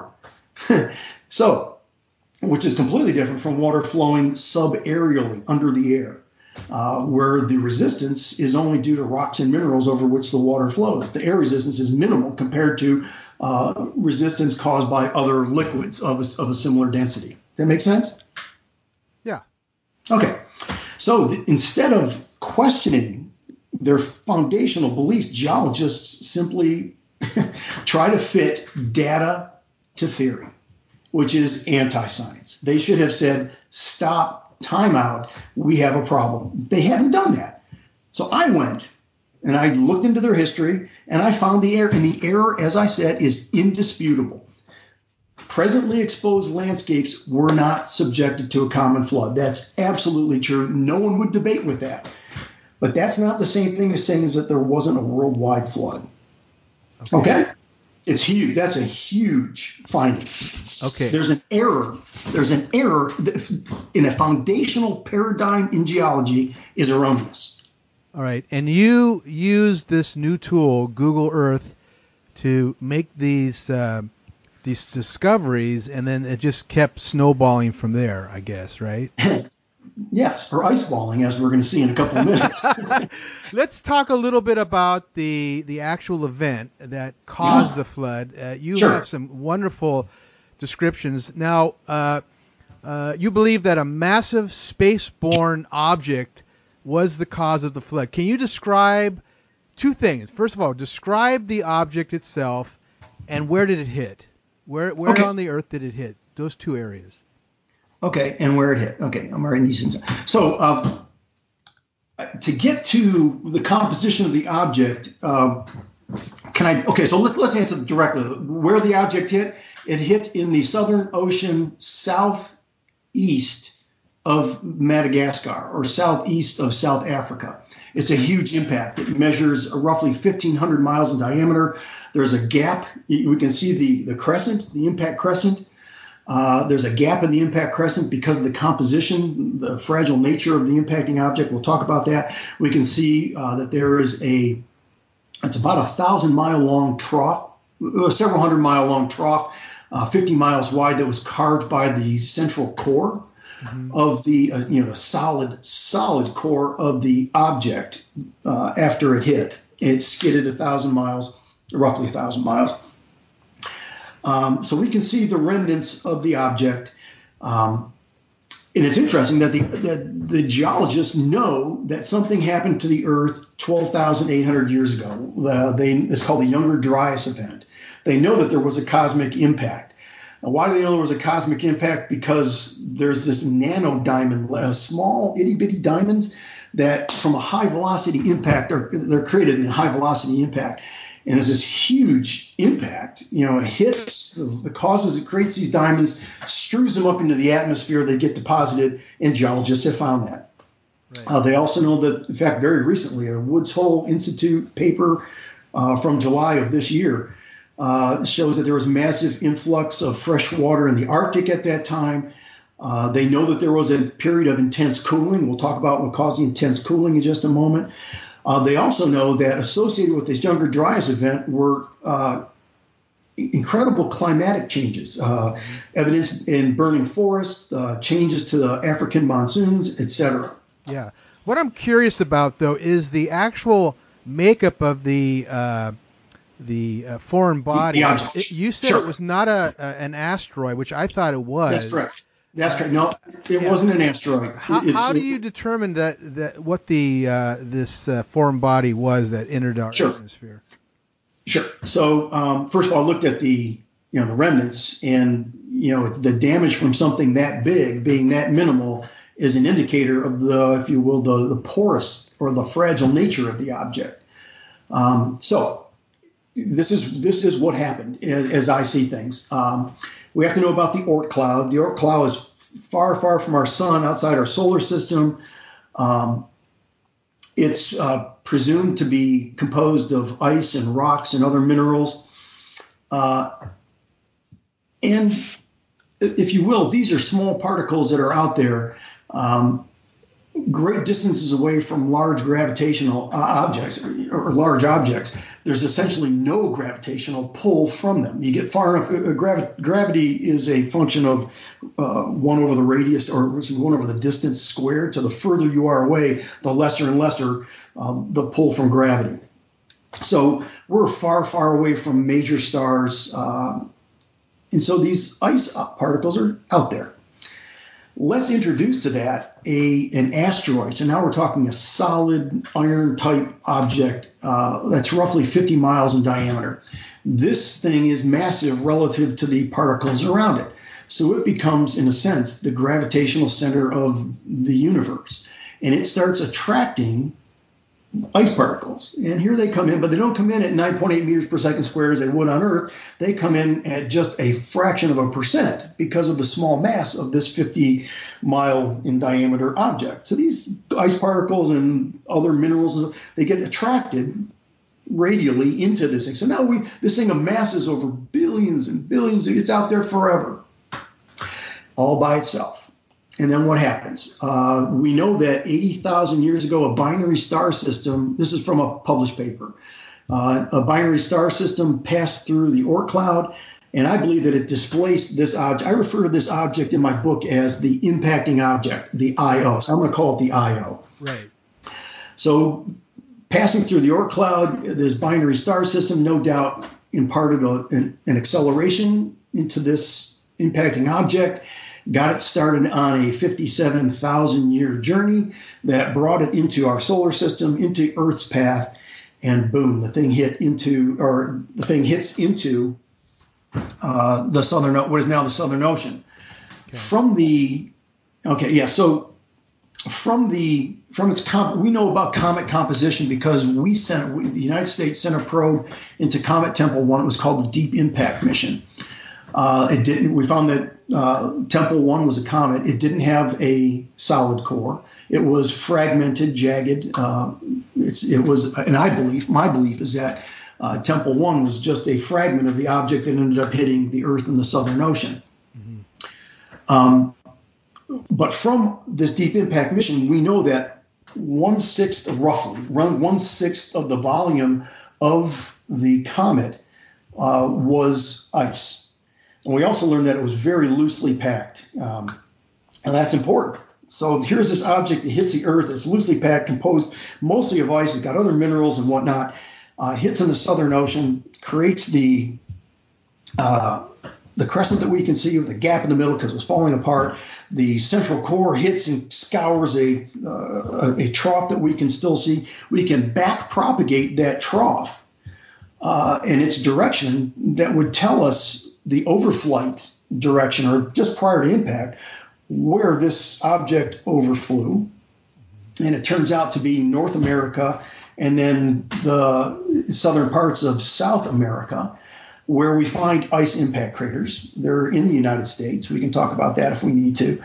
So, which is completely different from water flowing subaerially under the air, where the resistance is only due to rocks and minerals over which the water flows. The air resistance is minimal compared to resistance caused by other liquids of a similar density. That make sense? Yeah. Okay. So instead of questioning their foundational beliefs, geologists simply try to fit data to theory, which is anti-science. They should have said, stop, time out, we have a problem. They haven't done that. So I went and I looked into their history and I found the error. And the error, as I said, is indisputable. Presently exposed landscapes were not subjected to a common flood. That's absolutely true. No one would debate with that. But that's not the same thing as saying that there wasn't a worldwide flood. Okay? It's huge. That's a huge finding. Okay. There's an error. There's an error in a foundational paradigm in geology is erroneous. All right. And you use this new tool, Google Earth, to make these discoveries, and then it just kept snowballing from there, I guess, right? Yes, or ice balling, as we're going to see in a couple of minutes. Let's talk a little bit about the actual event that caused the flood. You have some wonderful descriptions. Now, you believe that a massive space-borne object was the cause of the flood. Can you describe two things? First of all, describe the object itself, and where did it hit? Where on the Earth did it hit? Those two areas. Okay, and where it hit. Okay, I'm writing these things. So to get to the composition of the object, so let's answer directly. Where the object hit, it hit in the Southern Ocean southeast of Madagascar or southeast of South Africa. It's a huge impact. It measures roughly 1,500 miles in diameter. There's a gap. We can see the crescent, the impact crescent. There's a gap in the impact crescent because of the composition, the fragile nature of the impacting object. We'll talk about that. We can see that there is it's about 1,000-mile long trough, several hundred mile long trough, 50 miles wide, that was carved by the central core of the solid core of the object. After it hit, it skidded 1,000 miles, roughly 1,000 miles. So we can see the remnants of the object. And it's interesting that the geologists know that something happened to the Earth 12,800 years ago. It's called the Younger Dryas event. They know that there was a cosmic impact. Now, why do they know there was a cosmic impact? Because there's this nanodiamond, small itty-bitty diamonds that from a high-velocity impact, they're created in high-velocity impact. And there's this huge impact, it hits, it creates these diamonds, strews them up into the atmosphere, they get deposited, and geologists have found that. Right. They also know that, in fact, very recently, a Woods Hole Institute paper from July of this year shows that there was massive influx of fresh water in the Arctic at that time. They know that there was a period of intense cooling. We'll talk about what caused the intense cooling in just a moment. They also know that associated with this Younger Dryas event were incredible climatic changes, evidence in burning forests, changes to the African monsoons, etc. Yeah. What I'm curious about, though, is the actual makeup of the foreign body. You said it was not an asteroid, which I thought it was. That's correct. That's correct. No, it wasn't an asteroid. How do you determine that what this foreign body was that entered our atmosphere? Sure. So first of all, I looked at the remnants, and the damage from something that big being that minimal is an indicator of the porous or the fragile nature of the object. So this is what happened as I see things. We have to know about the Oort cloud. The Oort cloud is far, far from our sun, outside our solar system. It's presumed to be composed of ice and rocks and other minerals. And if you will, these are small particles that are out there great distances away from large gravitational objects or large objects, there's essentially no gravitational pull from them. You get far enough. Gravity is a function of 1 over the radius, or 1 over the distance squared. So the further you are away, the lesser and lesser the pull from gravity. So we're far, far away from major stars. And so these ice particles are out there. Let's introduce to that an asteroid. So now we're talking a solid iron type object that's roughly 50 miles in diameter. This thing is massive relative to the particles around it. So it becomes, in a sense, the gravitational center of the universe. And it starts attracting ice particles. And here they come in, but they don't come in at 9.8 meters per second squared as they would on Earth. They come in at just a fraction of a percent because of the small mass of this 50-mile in diameter object. So these ice particles and other minerals, they get attracted radially into this thing. So now this thing amasses over billions and billions. It's out there forever, all by itself. And then what happens? We know that 80,000 years ago, a binary star system, this is from a published paper, a binary star system passed through the Oort cloud, and I believe that it displaced this object. I refer to this object in my book as the impacting object, the IO. So I'm going to call it the IO. Right. So passing through the Oort cloud, this binary star system no doubt imparted an acceleration into this impacting object, got it started on a 57,000-year journey that brought it into our solar system, into Earth's path, and boom, the thing hits into the southern, what is now the Southern Ocean. Okay. We know about comet composition because the United States sent a probe into Comet Tempel 1. It was called the Deep Impact Mission. We found that Tempel 1 was a comet. It didn't have a solid core. It was fragmented, jagged. It was, and my belief is that Tempel 1 was just a fragment of the object that ended up hitting the Earth in the Southern Ocean. Mm-hmm. But from this Deep Impact mission, we know that roughly 1/6 of the volume of the comet was ice. And we also learned that it was very loosely packed. And that's important. So here's this object that hits the Earth. It's loosely packed, composed mostly of ice. It's got other minerals and whatnot. Hits in the Southern Ocean, creates the crescent that we can see with a gap in the middle because it was falling apart. The central core hits and scours a trough that we can still see. We can back propagate that trough in its direction that would tell us the overflight direction, or just prior to impact, where this object overflew. And it turns out to be North America and then the southern parts of South America, where we find ice impact craters. They're in the United States. We can talk about that if we need to.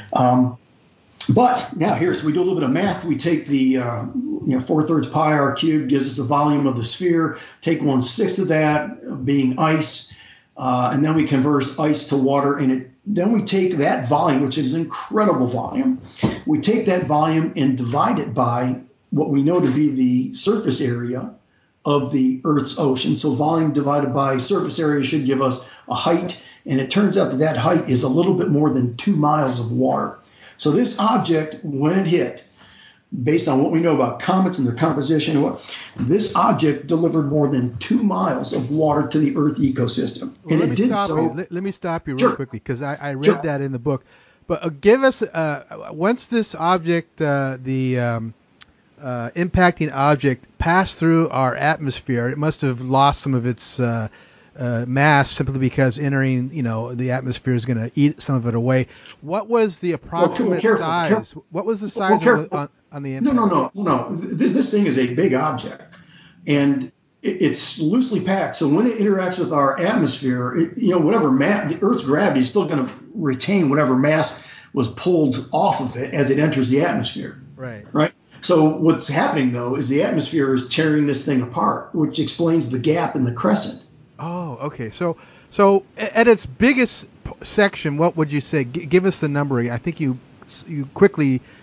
But now so we do a little bit of math. We take the 4/3 pi r cubed gives us the volume of the sphere. Take 1/6 of that being ice, and then we convert ice to water. And then we take that volume, which is incredible volume. We take that volume and divide it by what we know to be the surface area of the Earth's ocean. So volume divided by surface area should give us a height. And it turns out that height is a little bit more than 2 miles of water. So this object, when it hit, based on what we know about comets and their composition, this object delivered more than 2 miles of water to the Earth ecosystem. Well, and it did so. Let me stop you real Sure. quickly because I read Sure. that in the book. But give us, once this object, impacting object, passed through our atmosphere, it must have lost some of its mass simply because entering, the atmosphere is going to eat some of it away. What was the approximate size? What was the size on the impact? No. This thing is a big object, and it's loosely packed. So when it interacts with our atmosphere, whatever mass, the Earth's gravity is still going to retain whatever mass was pulled off of it as it enters the atmosphere. Right. So what's happening though is the atmosphere is tearing this thing apart, which explains the gap in the crescent. Oh, okay. So at its biggest section, what would you say? Give us the numbering. I think you quickly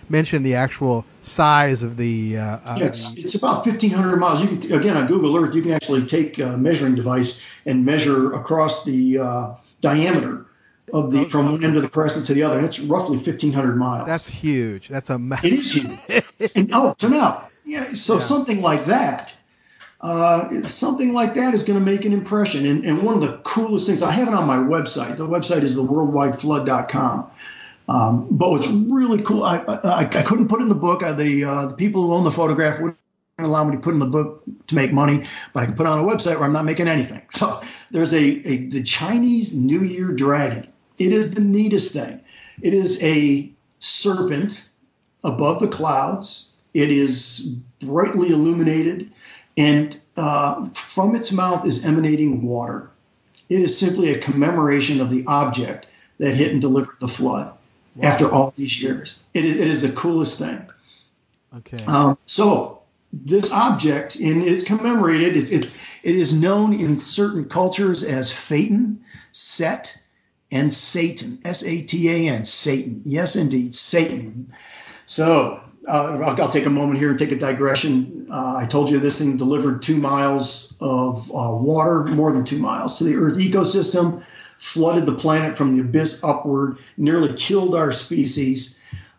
mention the actual size of the. It's about 1,500 miles. You can again on Google Earth, you can actually take a measuring device and measure across the diameter of the from one end of the crescent to the other, and it's roughly 1,500 miles. That's huge. That's a It is huge. And something like that. Something like that is going to make an impression. And one of the coolest things, I have it on my website. The website is theworldwideflood.com. But what's really cool, I couldn't put in the book. The people who own the photograph wouldn't allow me to put in the book to make money, but I can put it on a website where I'm not making anything. So there's the Chinese New Year dragon. It is the neatest thing. It is a serpent above the clouds. It is brightly illuminated. And from its mouth is emanating water. It is simply a commemoration of the object that hit and delivered the flood after all these years. It is the coolest thing. Okay. So this object, and it's commemorated, it is known in certain cultures as Phaeton, Set, and Satan. Satan, Satan. Yes, indeed, Satan. So I'll take a moment here and take a digression. I told you this thing delivered 2 miles of water, more than 2 miles, to the Earth ecosystem, flooded the planet from the abyss upward, nearly killed our species.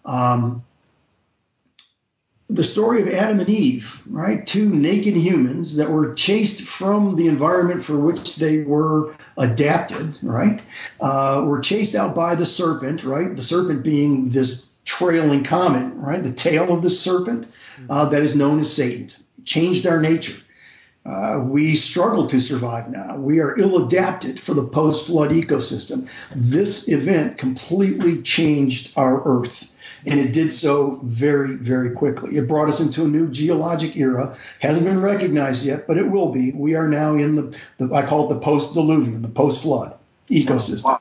The story of Adam and Eve, right? 2 naked humans that were chased from the environment for which they were adapted, right? Were chased out by the serpent, right? The serpent being this trailing comet, right? The tail of the serpent that is known as Satan. It changed our nature. We struggle to survive now. We are ill-adapted for the post-flood ecosystem. This event completely changed our Earth, and it did so very, very quickly. It brought us into a new geologic era. Hasn't been recognized yet, but it will be. We are now in the I call it the post-diluvian, the post-flood ecosystem.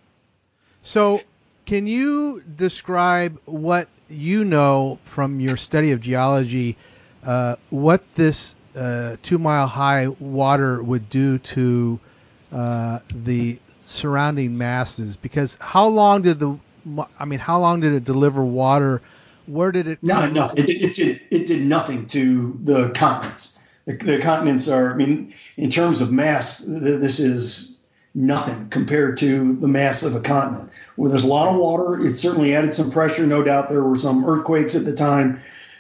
So can you describe what you know from your study of geology, what this 2 mile high water would do to the surrounding masses? Because how long did it deliver water? Where did it? No. It did nothing to the continents. The continents are, in terms of mass, this is nothing compared to the mass of a continent. Where there's a lot of water, it certainly added some pressure. No doubt there were some earthquakes at the time.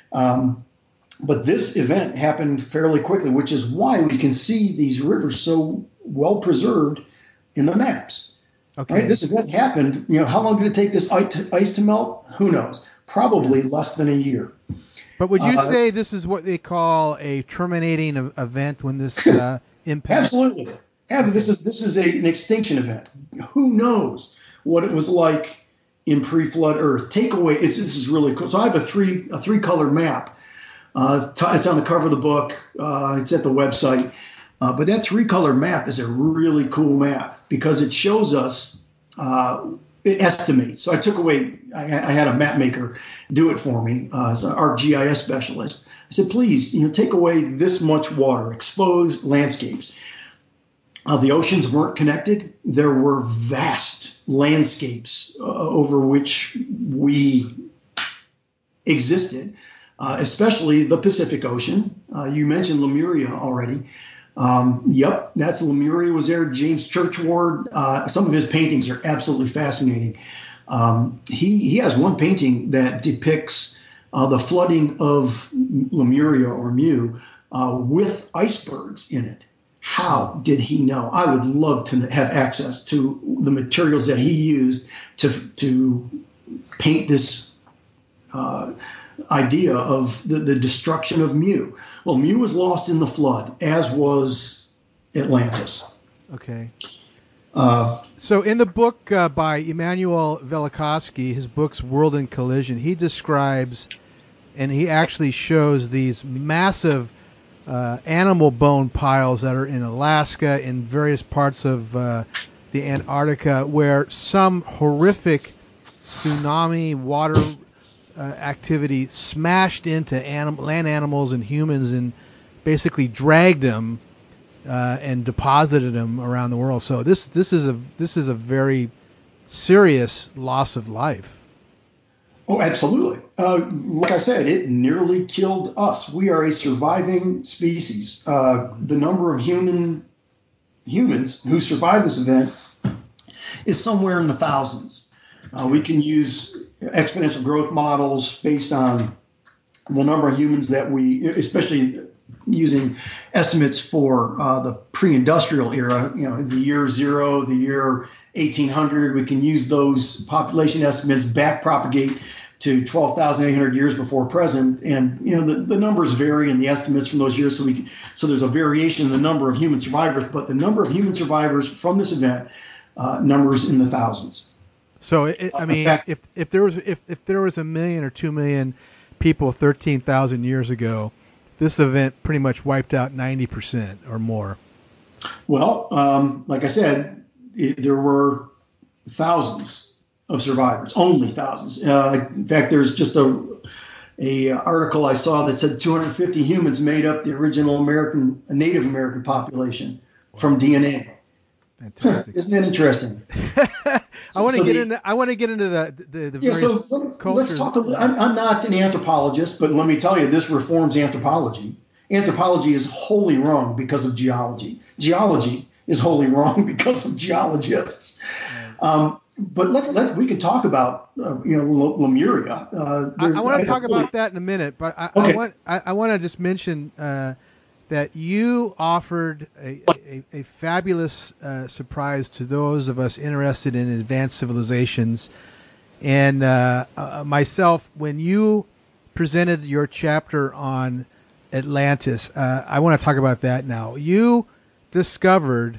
But this event happened fairly quickly, which is why we can see these rivers so well preserved in the maps. Okay. Right? This event happened, how long did it take this ice to melt? Who knows? Probably less than a year. But would you say this is what they call a terminating event when this impact? Absolutely. Yeah, but this is an extinction event. Who knows what it was like in pre-flood Earth? Takeaway, this is really cool. So I have a three-color map. It's on the cover of the book. It's at the website. But that 3-color map is a really cool map because it shows us, it estimates. So I took away, I had a map maker do it for me as an ArcGIS specialist. I said, please, take away this much water, exposed landscapes. The oceans weren't connected. There were vast landscapes over which we existed, especially the Pacific Ocean. You mentioned Lemuria already. Yep, that's Lemuria was there. James Churchward. Some of his paintings are absolutely fascinating. He has one painting that depicts the flooding of Lemuria or Mu with icebergs in it. How did he know? I would love to have access to the materials that he used to paint this idea of the destruction of Mu. Well, Mu was lost in the flood, as was Atlantis. Okay. So in the book by Immanuel Velikovsky, his book's World in Collision, he describes and he actually shows these massive animal bone piles that are in Alaska, in various parts of the Antarctica, where some horrific tsunami water activity smashed into land animals and humans and basically dragged them and deposited them around the world. So this is a very serious loss of life. Oh, absolutely. Like I said, it nearly killed us. We are a surviving species. The number of humans who survived this event is somewhere in the thousands. We can use exponential growth models based on the number of humans that we, especially using estimates for the pre-industrial era, the year 0, the year 1800. We can use those population estimates, back propagate to 12,800 years before present, and the numbers vary in the estimates from those years. So there's a variation in the number of human survivors, but the number of human survivors from this event numbers in the thousands. So if there was 1 million or 2 million people 13,000 years ago, this event pretty much wiped out 90% or more. Well, like I said, there were thousands of survivors, only thousands. In fact, there's just a article I saw that said 250 humans made up the original Native American population from DNA. Fantastic. Isn't that interesting? I want to get into the various cultures. Let's talk. I'm not an anthropologist, but let me tell you, this reforms anthropology. Anthropology is wholly wrong because of geology. Geology is wholly wrong because of geologists. But we can talk about Lemuria. I want to talk about that in a minute, but I want to just mention that you offered a fabulous surprise to those of us interested in advanced civilizations. And myself, when you presented your chapter on Atlantis, I want to talk about that now. You discovered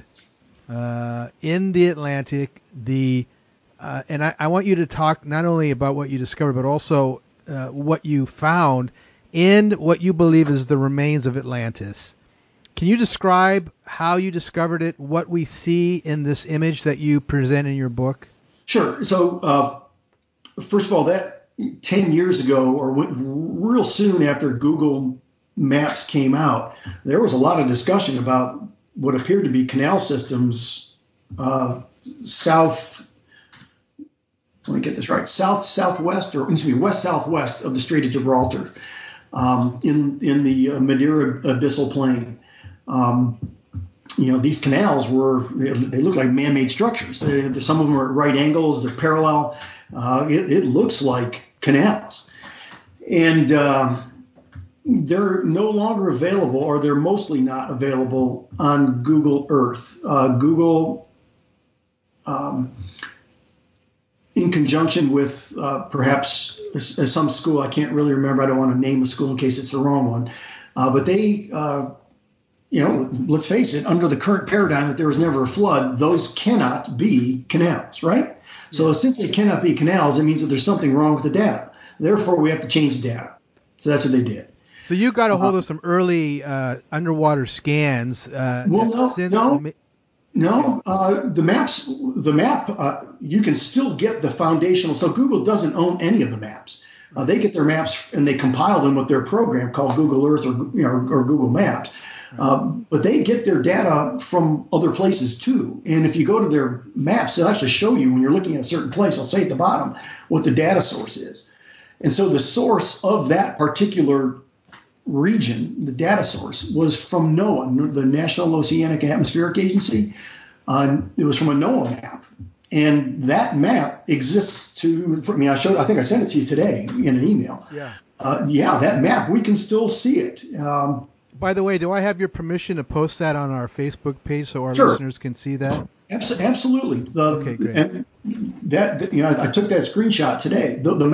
in the Atlantic and I want you to talk not only about what you discovered, but also what you found in what you believe is the remains of Atlantis. Can you describe how you discovered it, what we see in this image that you present in your book? Sure. So, first of all, that 10 years ago, or real soon after Google Maps came out, there was a lot of discussion about what appeared to be canal systems west-southwest of the Strait of Gibraltar. In the Madeira abyssal plain. These canals they look like man-made structures. Some of them are at right angles, they're parallel. It looks like canals. And they're no longer available, or they're mostly not available on Google Earth. Google, in conjunction with perhaps some school, I can't really remember. I don't want to name the school in case it's the wrong one. But they, let's face it, under the current paradigm that there was never a flood, those cannot be canals, right? So since they cannot be canals, it means that there's something wrong with the data. Therefore, we have to change the data. So that's what they did. So you got a hold of some early underwater scans. No, the map, you can still get the foundational. So Google doesn't own any of the maps. They get their maps and they compile them with their program called Google Earth or Google Maps. But they get their data from other places too. And if you go to their maps, they'll actually show you when you're looking at a certain place, I'll say at the bottom, what the data source is. And so the source of that particular region, the data source, was from NOAA, the National Oceanic and Atmospheric Agency. It was from a NOAA map. And that map exists I think I sent it to you today in an email. That map, we can still see it. By the way, do I have your permission to post that on our Facebook page so our listeners can see that? Absolutely. Okay, great. And I took that screenshot today. The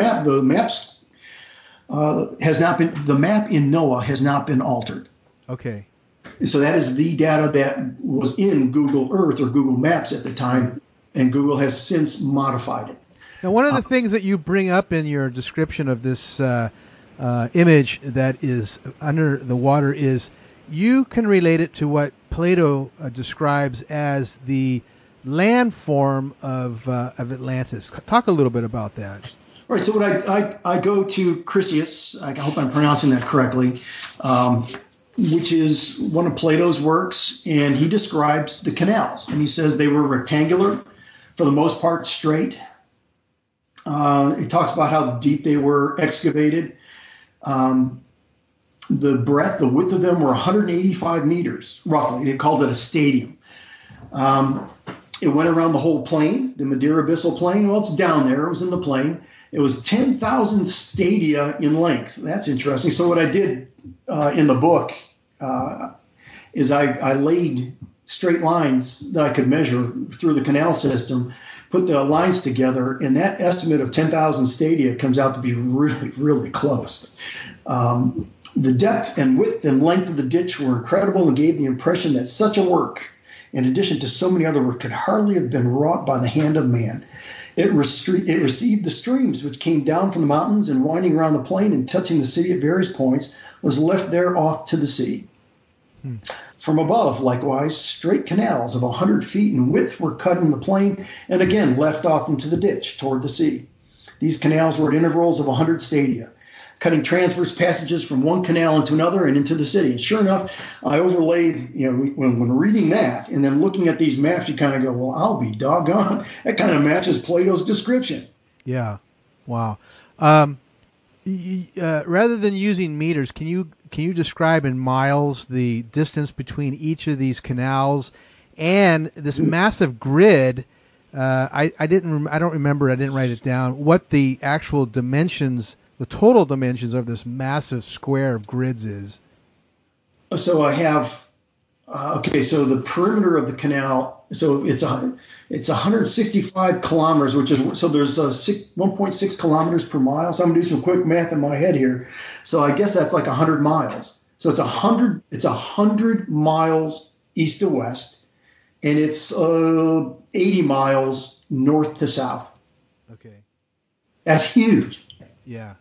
map in NOAA has not been altered. Okay. So that is the data that was in Google Earth or Google Maps at the time, and Google has since modified it. Now, one of the things that you bring up in your description of this image that is under the water is you can relate it to what Plato describes as the landform of Atlantis. Talk a little bit about that. All right, so what I go to Chrysippus, I hope I'm pronouncing that correctly, which is one of Plato's works, and he describes the canals. And he says they were rectangular, for the most part straight, It talks about how deep they were excavated. The width of them were 185 meters, roughly. They called it a stadium. It went around the whole plain, the Madeira Abyssal Plain. Well, it's down there. It was in the plain. It was 10,000 stadia in length. That's interesting. So what I did in the book is I laid straight lines that I could measure through the canal system, put the lines together, and that estimate of 10,000 stadia comes out to be really, really close. The depth and width and length of the ditch were incredible and gave the impression that such a work, in addition to so many other work, could hardly have been wrought by the hand of man. It received the streams which came down from the mountains and winding around the plain and touching the city at various points, was left there off to the sea. From above, likewise, straight canals of 100 feet in width were cut in the plain and again left off into the ditch toward the sea. These canals were at intervals of 100 stadia, cutting transverse passages from one canal into another and into the city. And sure enough, I overlaid, when reading that and then looking at these maps, you kind of go, well, I'll be doggone. That kind of matches Plato's description. Yeah. Wow. Rather than using meters, can you describe in miles the distance between each of these canals and this massive grid? I don't remember. I didn't write it down. What the actual dimensions, the total dimensions of this massive square of grids is? So I have, so the perimeter of the canal, so it's 165 kilometers, so there's 1.6 kilometers per mile. So I'm going to do some quick math in my head here. So I guess that's like 100 miles. So it's 100 miles east to west, and it's 80 miles north to south. Okay. That's huge. Yeah.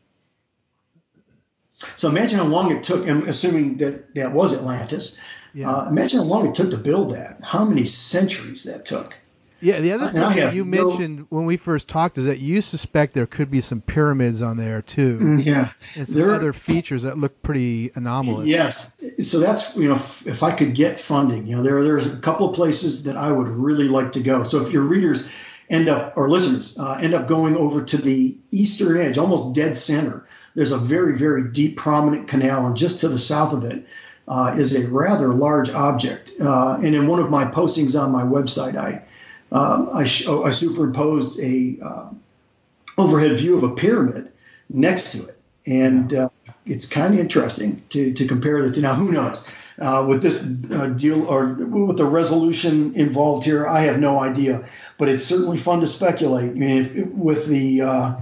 So imagine how long it took, and assuming that was Atlantis, imagine how long it took to build that, how many centuries that took. Yeah, the other thing that you mentioned when we first talked is that you suspect there could be some pyramids on there too. Yeah. And some other features that look pretty anomalous. Yes. So that's, if I could get funding, there's a couple of places that I would really like to go. So if your readers listeners end up going over to the eastern edge, almost dead center, there's a very, very deep, prominent canal, and just to the south of it is a rather large object. And in one of my postings on my website, I superimposed a overhead view of a pyramid next to it, and it's kind of interesting to compare the two. Now, who knows? With this deal or with the resolution involved here, I have no idea, but it's certainly fun to speculate. I mean, with the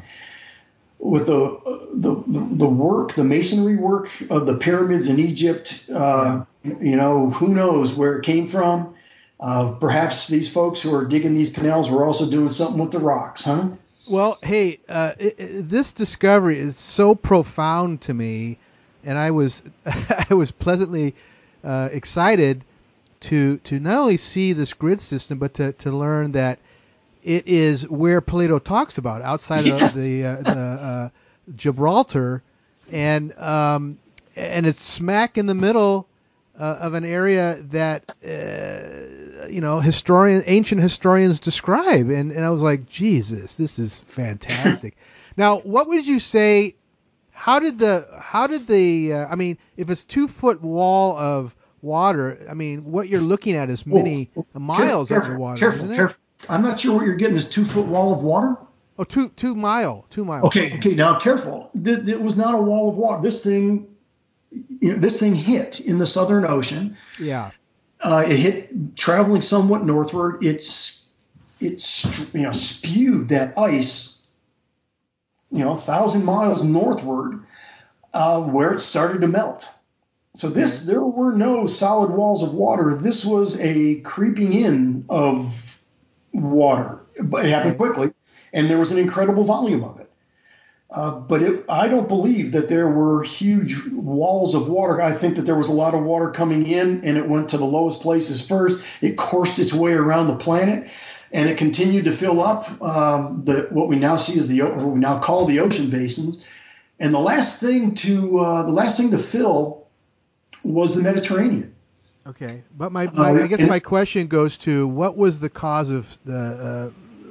work, the masonry work of the pyramids in Egypt, who knows where it came from? Perhaps these folks who are digging these canals were also doing something with the rocks, huh? Well, hey, this discovery is so profound to me, and I was pleasantly excited to not only see this grid system, but to learn that it is where Plato talks about, outside of the Gibraltar, and it's smack in the middle of an area that ancient historians describe, and I was like, Jesus, this is fantastic. Now, what would you say? How did the I mean, if it's 2-foot wall of water, I mean, what you're looking at is many miles of water. Careful. I'm not sure what you're getting. This 2-foot wall of water. Oh, 2 miles. Okay. Now, careful. It was not a wall of water. This thing hit in the Southern Ocean. Yeah. It hit traveling somewhat northward. It spewed that ice, 1,000 miles northward, where it started to melt. So there were no solid walls of water. This was a creeping in of water, but it happened quickly, and there was an incredible volume of it. I don't believe that there were huge walls of water. I think that there was a lot of water coming in, and it went to the lowest places first. It coursed its way around the planet, and it continued to fill up what we now see as what we now call the ocean basins. And the last thing to fill was the Mediterranean. Okay, but I guess my question goes to what was the cause of the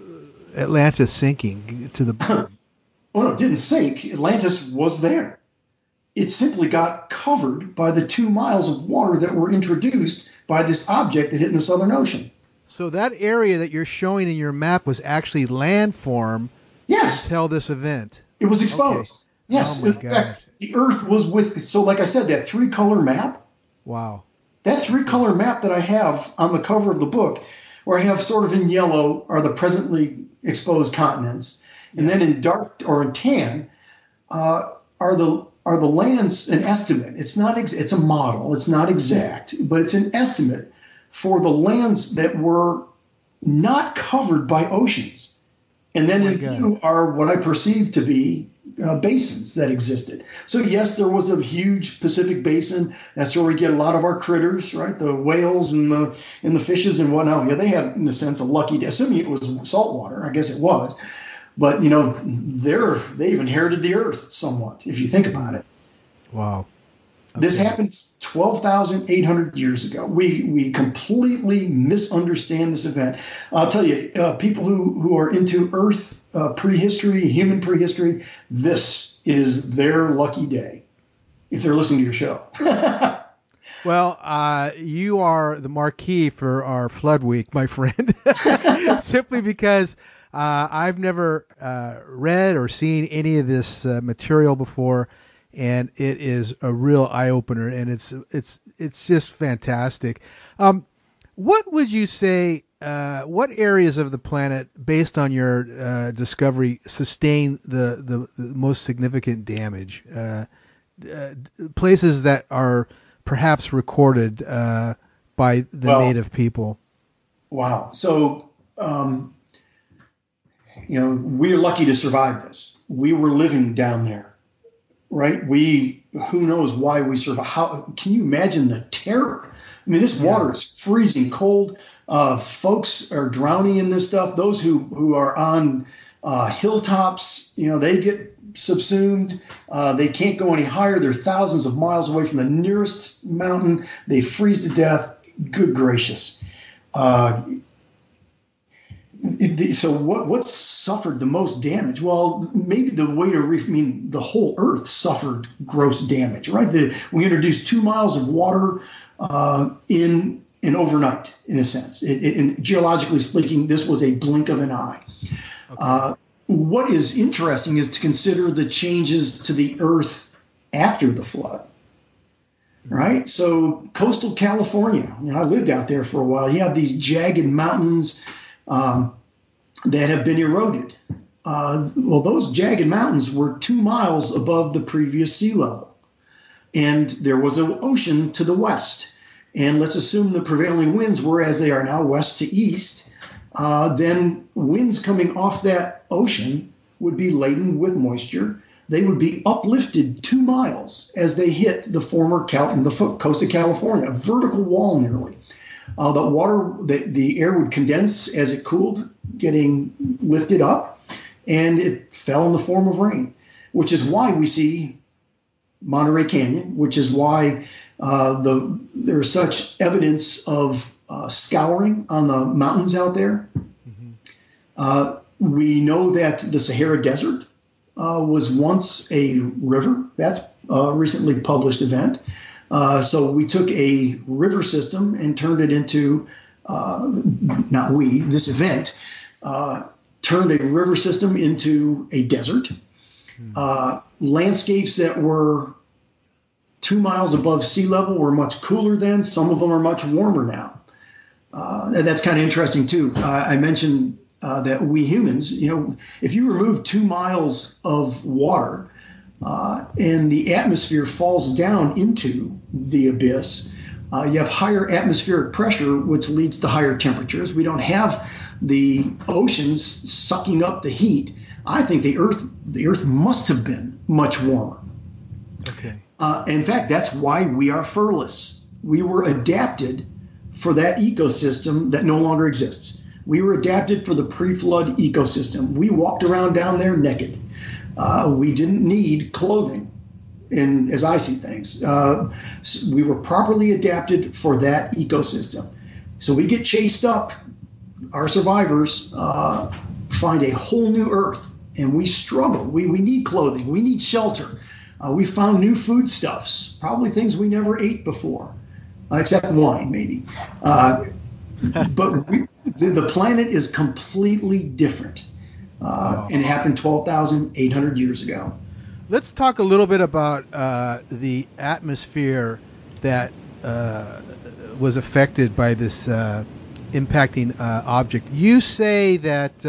Atlantis sinking to the bottom? Well, it didn't sink. Atlantis was there. It simply got covered by the 2 miles of water that were introduced by this object that hit in the Southern Ocean. So that area that you're showing in your map was actually landform Yes. until this event. It was exposed. Okay. Yes. Oh my In fact, the Earth was so like I said, that 3-color map, Wow. that 3-color map that I have on the cover of the book, where I have sort of in yellow are the presently exposed continents, and then in dark or in tan are the lands, an estimate. It's not it's a model. It's not exact, but it's an estimate for the lands that were not covered by oceans. And then in view are what I perceive to be basins that existed. So yes, there was a huge Pacific basin. That's where we get a lot of our critters, right? The whales and the fishes and whatnot. Yeah, they had, in a sense, a lucky day. Assuming it was saltwater, I guess it was. But they've inherited the Earth somewhat, if you think about it. Wow. Okay. This happened 12,800 years ago. We completely misunderstand this event. I'll tell you, people who are into Earth prehistory, human prehistory, this is their lucky day if they're listening to your show. Well, you are the marquee for our Flood Week, my friend, simply because I've never read or seen any of this material before. And it is a real eye opener, and it's just fantastic. What would you say? What areas of the planet, based on your discovery, sustain the most significant damage? Places that are perhaps recorded by the native people. Wow. So, we're lucky to survive this. We were living down there. Right? Who knows why we survive? How can you imagine the terror? I mean, this water is freezing cold. Folks are drowning in this stuff. Those who are on hilltops, they get subsumed. They can't go any higher. They're thousands of miles away from the nearest mountain. They freeze to death. Good gracious. So what suffered the most damage? Well, maybe the whole Earth suffered gross damage, right? We introduced 2 miles of water in overnight, in a sense. And geologically speaking, this was a blink of an eye. Okay. What is interesting is to consider the changes to the Earth after the flood, right? So coastal California, I lived out there for a while. You have these jagged mountains that have been eroded. Well, those jagged mountains were 2 miles above the previous sea level. And there was an ocean to the west. And let's assume the prevailing winds were as they are now, west to east. Then winds coming off that ocean would be laden with moisture. They would be uplifted 2 miles as they hit the former the coast of California, a vertical wall nearly. The air would condense as it cooled, getting lifted up, and it fell in the form of rain, which is why we see Monterey Canyon, which is why there's such evidence of scouring on the mountains out there. Mm-hmm. We know that the Sahara Desert was once a river. That's a recently published event. So we took a river system and turned it into, this event turned a river system into a desert. Landscapes that were 2 miles above sea level were much cooler then. Some of them are much warmer now. And that's kind of interesting too. I mentioned that we humans, if you remove 2 miles of water, and the atmosphere falls down into the abyss, you have higher atmospheric pressure, which leads to higher temperatures. We don't have the oceans sucking up the heat. I think the Earth must have been much warmer. Okay. In fact, that's why we are furless. We were adapted for that ecosystem that no longer exists. We were adapted for the pre-flood ecosystem. We walked around down there naked. We didn't need clothing, as I see things. We were properly adapted for that ecosystem. So we get chased up, our survivors, find a whole new Earth, and we struggle. We need clothing. We need shelter. We found new foodstuffs, probably things we never ate before, except wine, maybe. But the planet is completely different, and it happened 12,800 years ago. Let's talk a little bit about the atmosphere that was affected by this impacting object. You say that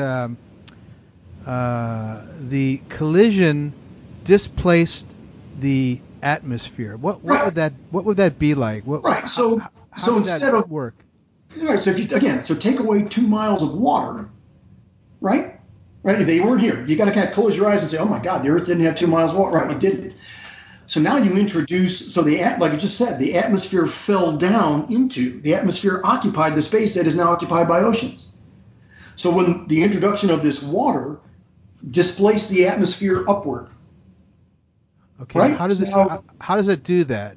the collision displaced the atmosphere. What would that be like? So how instead of work? Right. So so take away 2 miles of water, right? Right. They weren't here. You got to kind of close your eyes and say, "Oh my God, the Earth didn't have 2 miles of water." Right. It didn't. So now you introduce. So like I just said, the atmosphere fell down into the atmosphere occupied the space that is now occupied by oceans. So when the introduction of this water displaced the atmosphere upward. Okay. Right? How does it do that?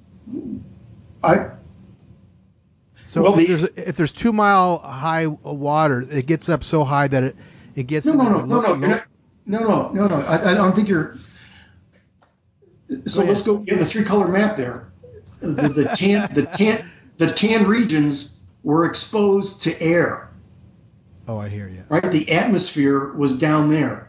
If there's 2 mile high water, it gets up so high that it gets. No. I don't think you're. So let's go. You have the 3-color map there. The tan regions were exposed to air. Oh, I hear you. Right, the atmosphere was down there.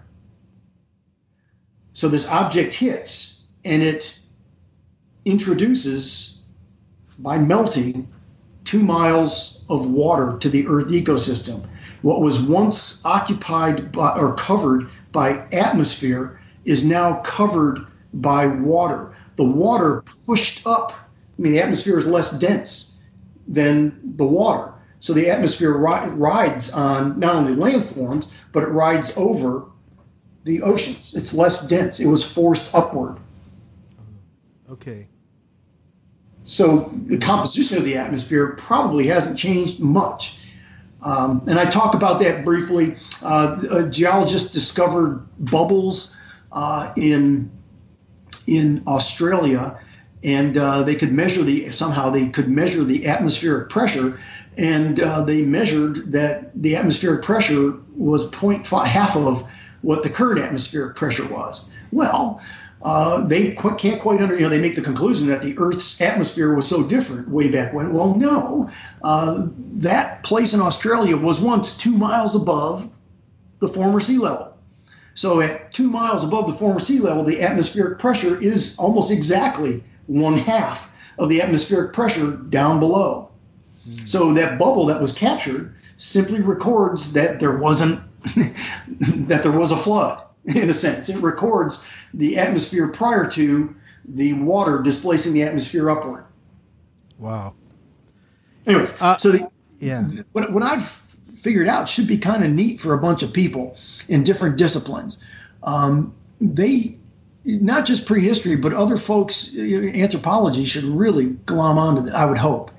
So this object hits, and it introduces, by melting, 2 miles of water to the Earth ecosystem. What was once occupied by, or covered by atmosphere is now covered by water. The water pushed up. I mean, the atmosphere is less dense than the water. So the atmosphere rides on not only landforms, but it rides over the oceans. It's less dense. It was forced upward. Okay. So the composition of the atmosphere probably hasn't changed much. And I talk about that briefly. A geologist discovered bubbles in Australia, and they could measure the atmospheric pressure, and they measured that the atmospheric pressure was half of what the current atmospheric pressure was. Well, they can't quite they make the conclusion that the Earth's atmosphere was so different way back when. Well, no, that place in Australia was once 2 miles above the former sea level. So at 2 miles above the former sea level, the atmospheric pressure is almost exactly 1/2 of the atmospheric pressure down below. So that bubble that was captured simply records that there was a flood, in a sense. It records the atmosphere prior to the water displacing the atmosphere upward. Wow. Anyways, what I've figured out should be kind of neat for a bunch of people in different disciplines. They, not just prehistory, but other folks, anthropology should really glom onto that, I would hope.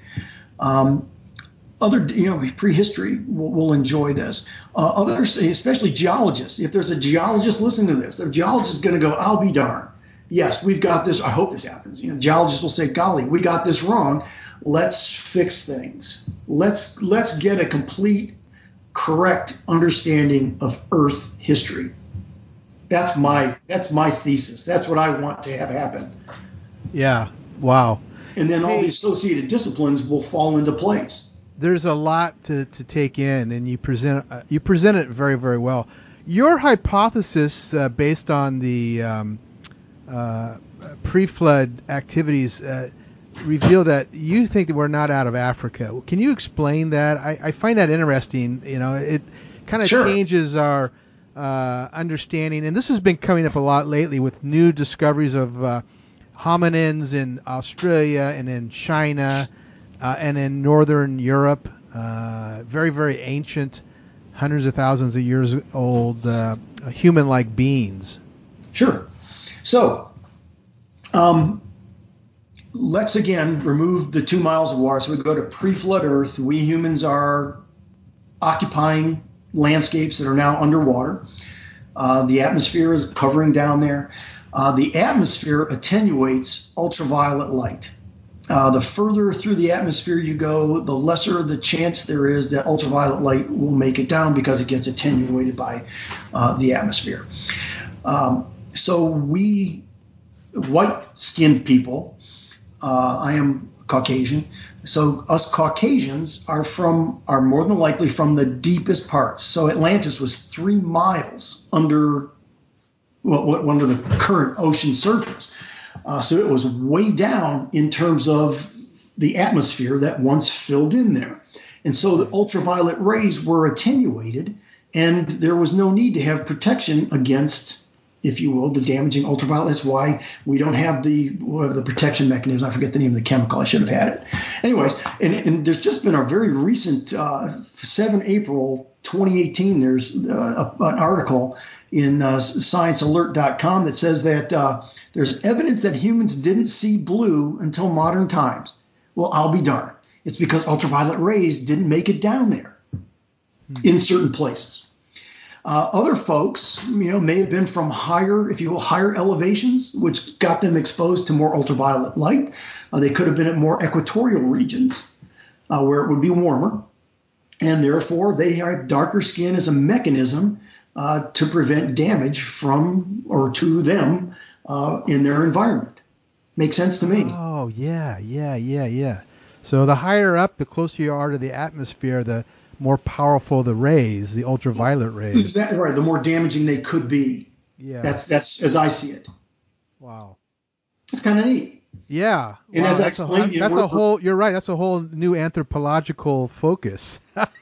Prehistory will enjoy this. Others, especially geologists, if there's a geologist listening to this, the geologist is going to go, I'll be darned. Yes, we've got this. I hope this happens. Geologists will say, golly, we got this wrong. Let's fix things. Let's get a complete, correct understanding of Earth history. That's my thesis. That's what I want to have happen. Yeah. Wow. And then all the associated disciplines will fall into place. There's a lot to take in, and you present it very, very well. Your hypothesis, based on the pre-flood activities, reveal that you think that we're not out of Africa. Can you explain that? I find that interesting. It kind of changes our understanding, and this has been coming up a lot lately with new discoveries of hominins in Australia and in China and in northern Europe, very, very ancient, hundreds of thousands of years old, human-like beings. Sure. So let's again remove the 2 miles of water. So we go to pre-flood Earth. We humans are occupying landscapes that are now underwater. The atmosphere is covering down there. The atmosphere attenuates ultraviolet light. The further through the atmosphere you go, the lesser the chance there is that ultraviolet light will make it down because it gets attenuated by the atmosphere. So we, white-skinned people, I am Caucasian, so us Caucasians are more than likely from the deepest parts. So Atlantis was 3 miles under the current ocean surface. So it was way down in terms of the atmosphere that once filled in there. And so the ultraviolet rays were attenuated, and there was no need to have protection against, if you will, the damaging ultraviolet. That's why we don't have the protection mechanism. I forget the name of the chemical. I should have had it. Anyways, and there's just been a very recent, 7 April 2018, there's an article in sciencealert.com that says that there's evidence that humans didn't see blue until modern times. Well, I'll be darned. It's because ultraviolet rays didn't make it down there in certain places. Other folks, may have been from higher elevations, which got them exposed to more ultraviolet light. They could have been at more equatorial regions where it would be warmer, and therefore they have darker skin as a mechanism to prevent damage from or to them in their environment. Makes sense to me. Oh, yeah. So the higher up, the closer you are to the atmosphere, the more powerful the rays, the ultraviolet rays. Exactly right. The more damaging they could be. Yeah. That's as I see it. Wow. It's kind of neat. Yeah. And wow, as I explained, you're right. That's a whole new anthropological focus.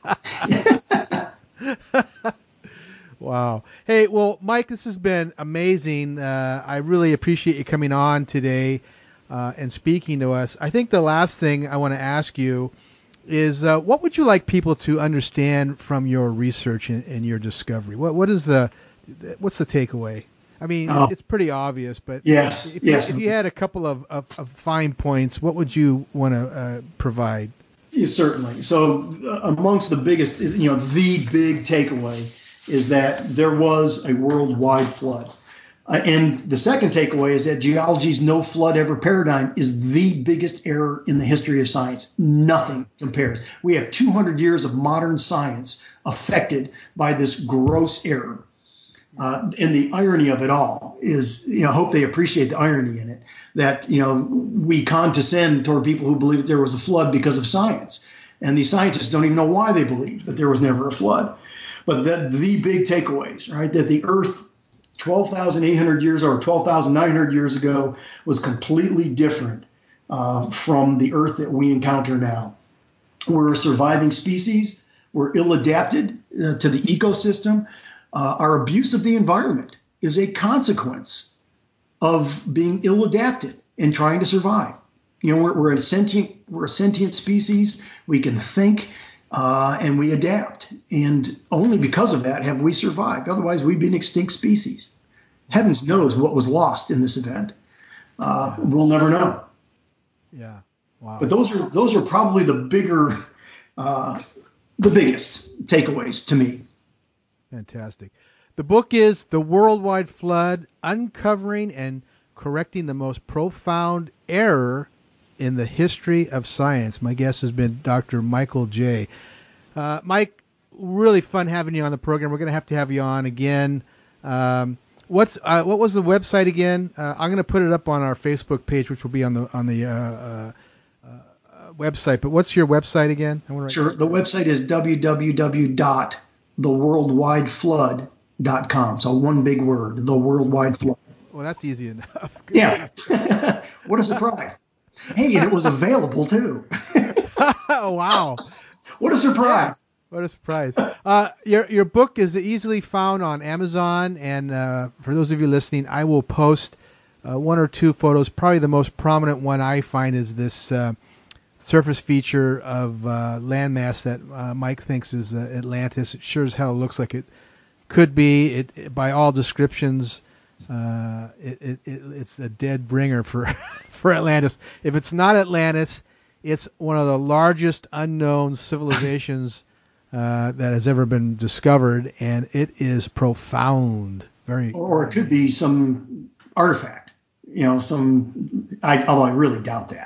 Wow. Hey, well, Mike, this has been amazing. I really appreciate you coming on today and speaking to us. I think the last thing I want to ask you is what would you like people to understand from your research and your discovery? What's the takeaway? I mean, it's pretty obvious, but if you had a couple of fine points, what would you want to provide? Yeah, certainly. So amongst the biggest, the big takeaway is that there was a worldwide flood. And the second takeaway is that geology's no flood ever paradigm is the biggest error in the history of science. Nothing compares. We have 200 years of modern science affected by this gross error. And the irony of it all is, I hope they appreciate the irony in it, that, we condescend toward people who believe that there was a flood because of science. And these scientists don't even know why they believe that there was never a flood. But the big takeaways, right, that the Earth 12,800 years or 12,900 years ago was completely different from the Earth that we encounter now. We're a surviving species. We're ill-adapted to the ecosystem. Our abuse of the environment is a consequence of being ill-adapted and trying to survive. We're a sentient species. We can think. And we adapt. And only because of that have we survived. Otherwise, we'd be an extinct species. Heavens knows what was lost in this event. We'll never know. Yeah. Wow. But those are probably the biggest takeaways to me. Fantastic. The book is The Worldwide Flood, Uncovering and Correcting the Most Profound Error in the History of Science. My guest has been Dr. Michael J. Mike, really fun having you on the program. We're going to have you on again. What was the website again? I'm going to put it up on our Facebook page, which will be on the website. But what's your website again? Sure. The website is www.theworldwideflood.com. So one big word, The Worldwide Flood. Well, that's easy enough. Yeah. What a surprise. Hey, and it was available too. Oh, wow. What a surprise. What a surprise. Your book is easily found on Amazon, and for those of you listening, I will post one or two photos. Probably the most prominent one I find is this surface feature of landmass that Mike thinks is Atlantis. It sure as hell looks like it could be. It by all descriptions, it's a dead bringer for Atlantis. If it's not Atlantis, it's one of the largest unknown civilizations that has ever been discovered, and it is profound. Or it could be some artifact, although I really doubt that.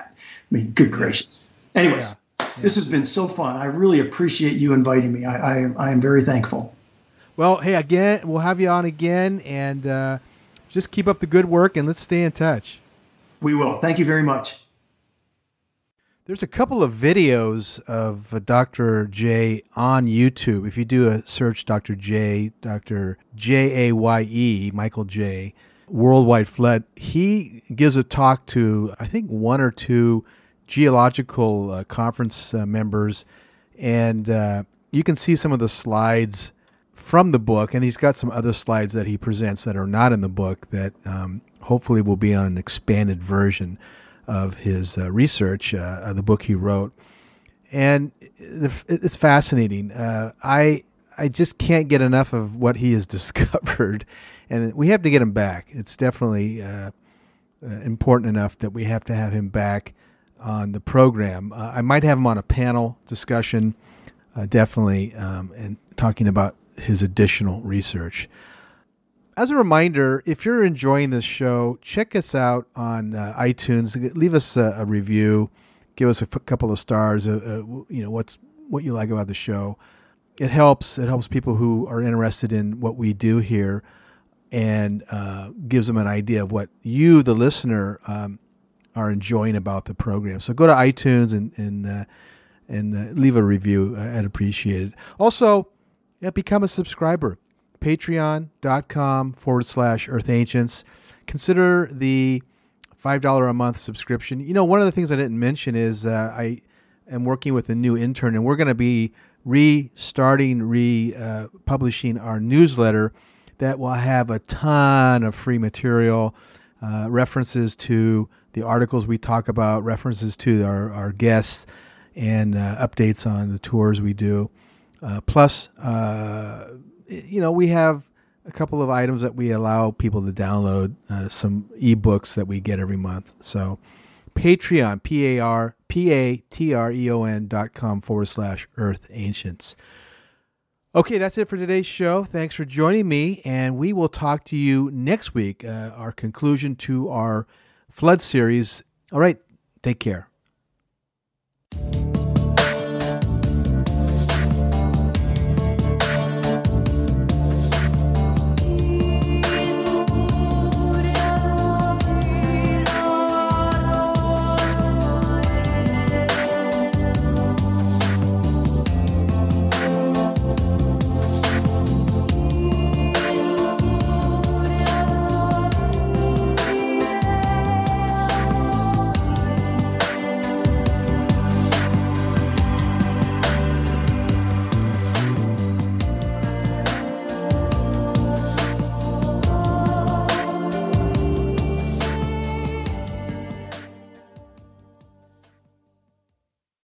mean, good gracious. Anyways, This has been so fun. I really appreciate you inviting me. I am very thankful. Well, hey, again, we'll have you on again, and just keep up the good work, and let's stay in touch. We will. Thank you very much. There's a couple of videos of Dr. J on YouTube. If you do a search, Dr. J, Dr. Jaye, Michael J, Worldwide Flood, he gives a talk to, I think, one or two geological conference members, and you can see some of the slides from the book, and he's got some other slides that he presents that are not in the book that hopefully will be on an expanded version of his research, the book he wrote. And it's fascinating. I just can't get enough of what he has discovered, and we have to get him back. It's definitely important enough that we have to have him back on the program. I might have him on a panel discussion, definitely, and talking about his additional research. As a reminder, if you're enjoying this show, check us out on iTunes. Leave us a review. Give us a couple of stars. What you like about the show. It helps. It helps people who are interested in what we do here, and gives them an idea of what you, the listener, are enjoying about the program. So go to iTunes and leave a review. I'd appreciate it. Also, become a subscriber. Patreon.com/Earth Ancients. Consider the $5 a month subscription. You know, one of the things I didn't mention is I am working with a new intern, and we're going to be publishing our newsletter that will have a ton of free material, references to the articles we talk about, references to our guests, and updates on the tours we do. Plus, we have a couple of items that we allow people to download, some ebooks that we get every month. So Patreon, patreon.com/Earth Ancients. Okay, that's it for today's show. Thanks for joining me, and we will talk to you next week, our conclusion to our flood series. All right, take care.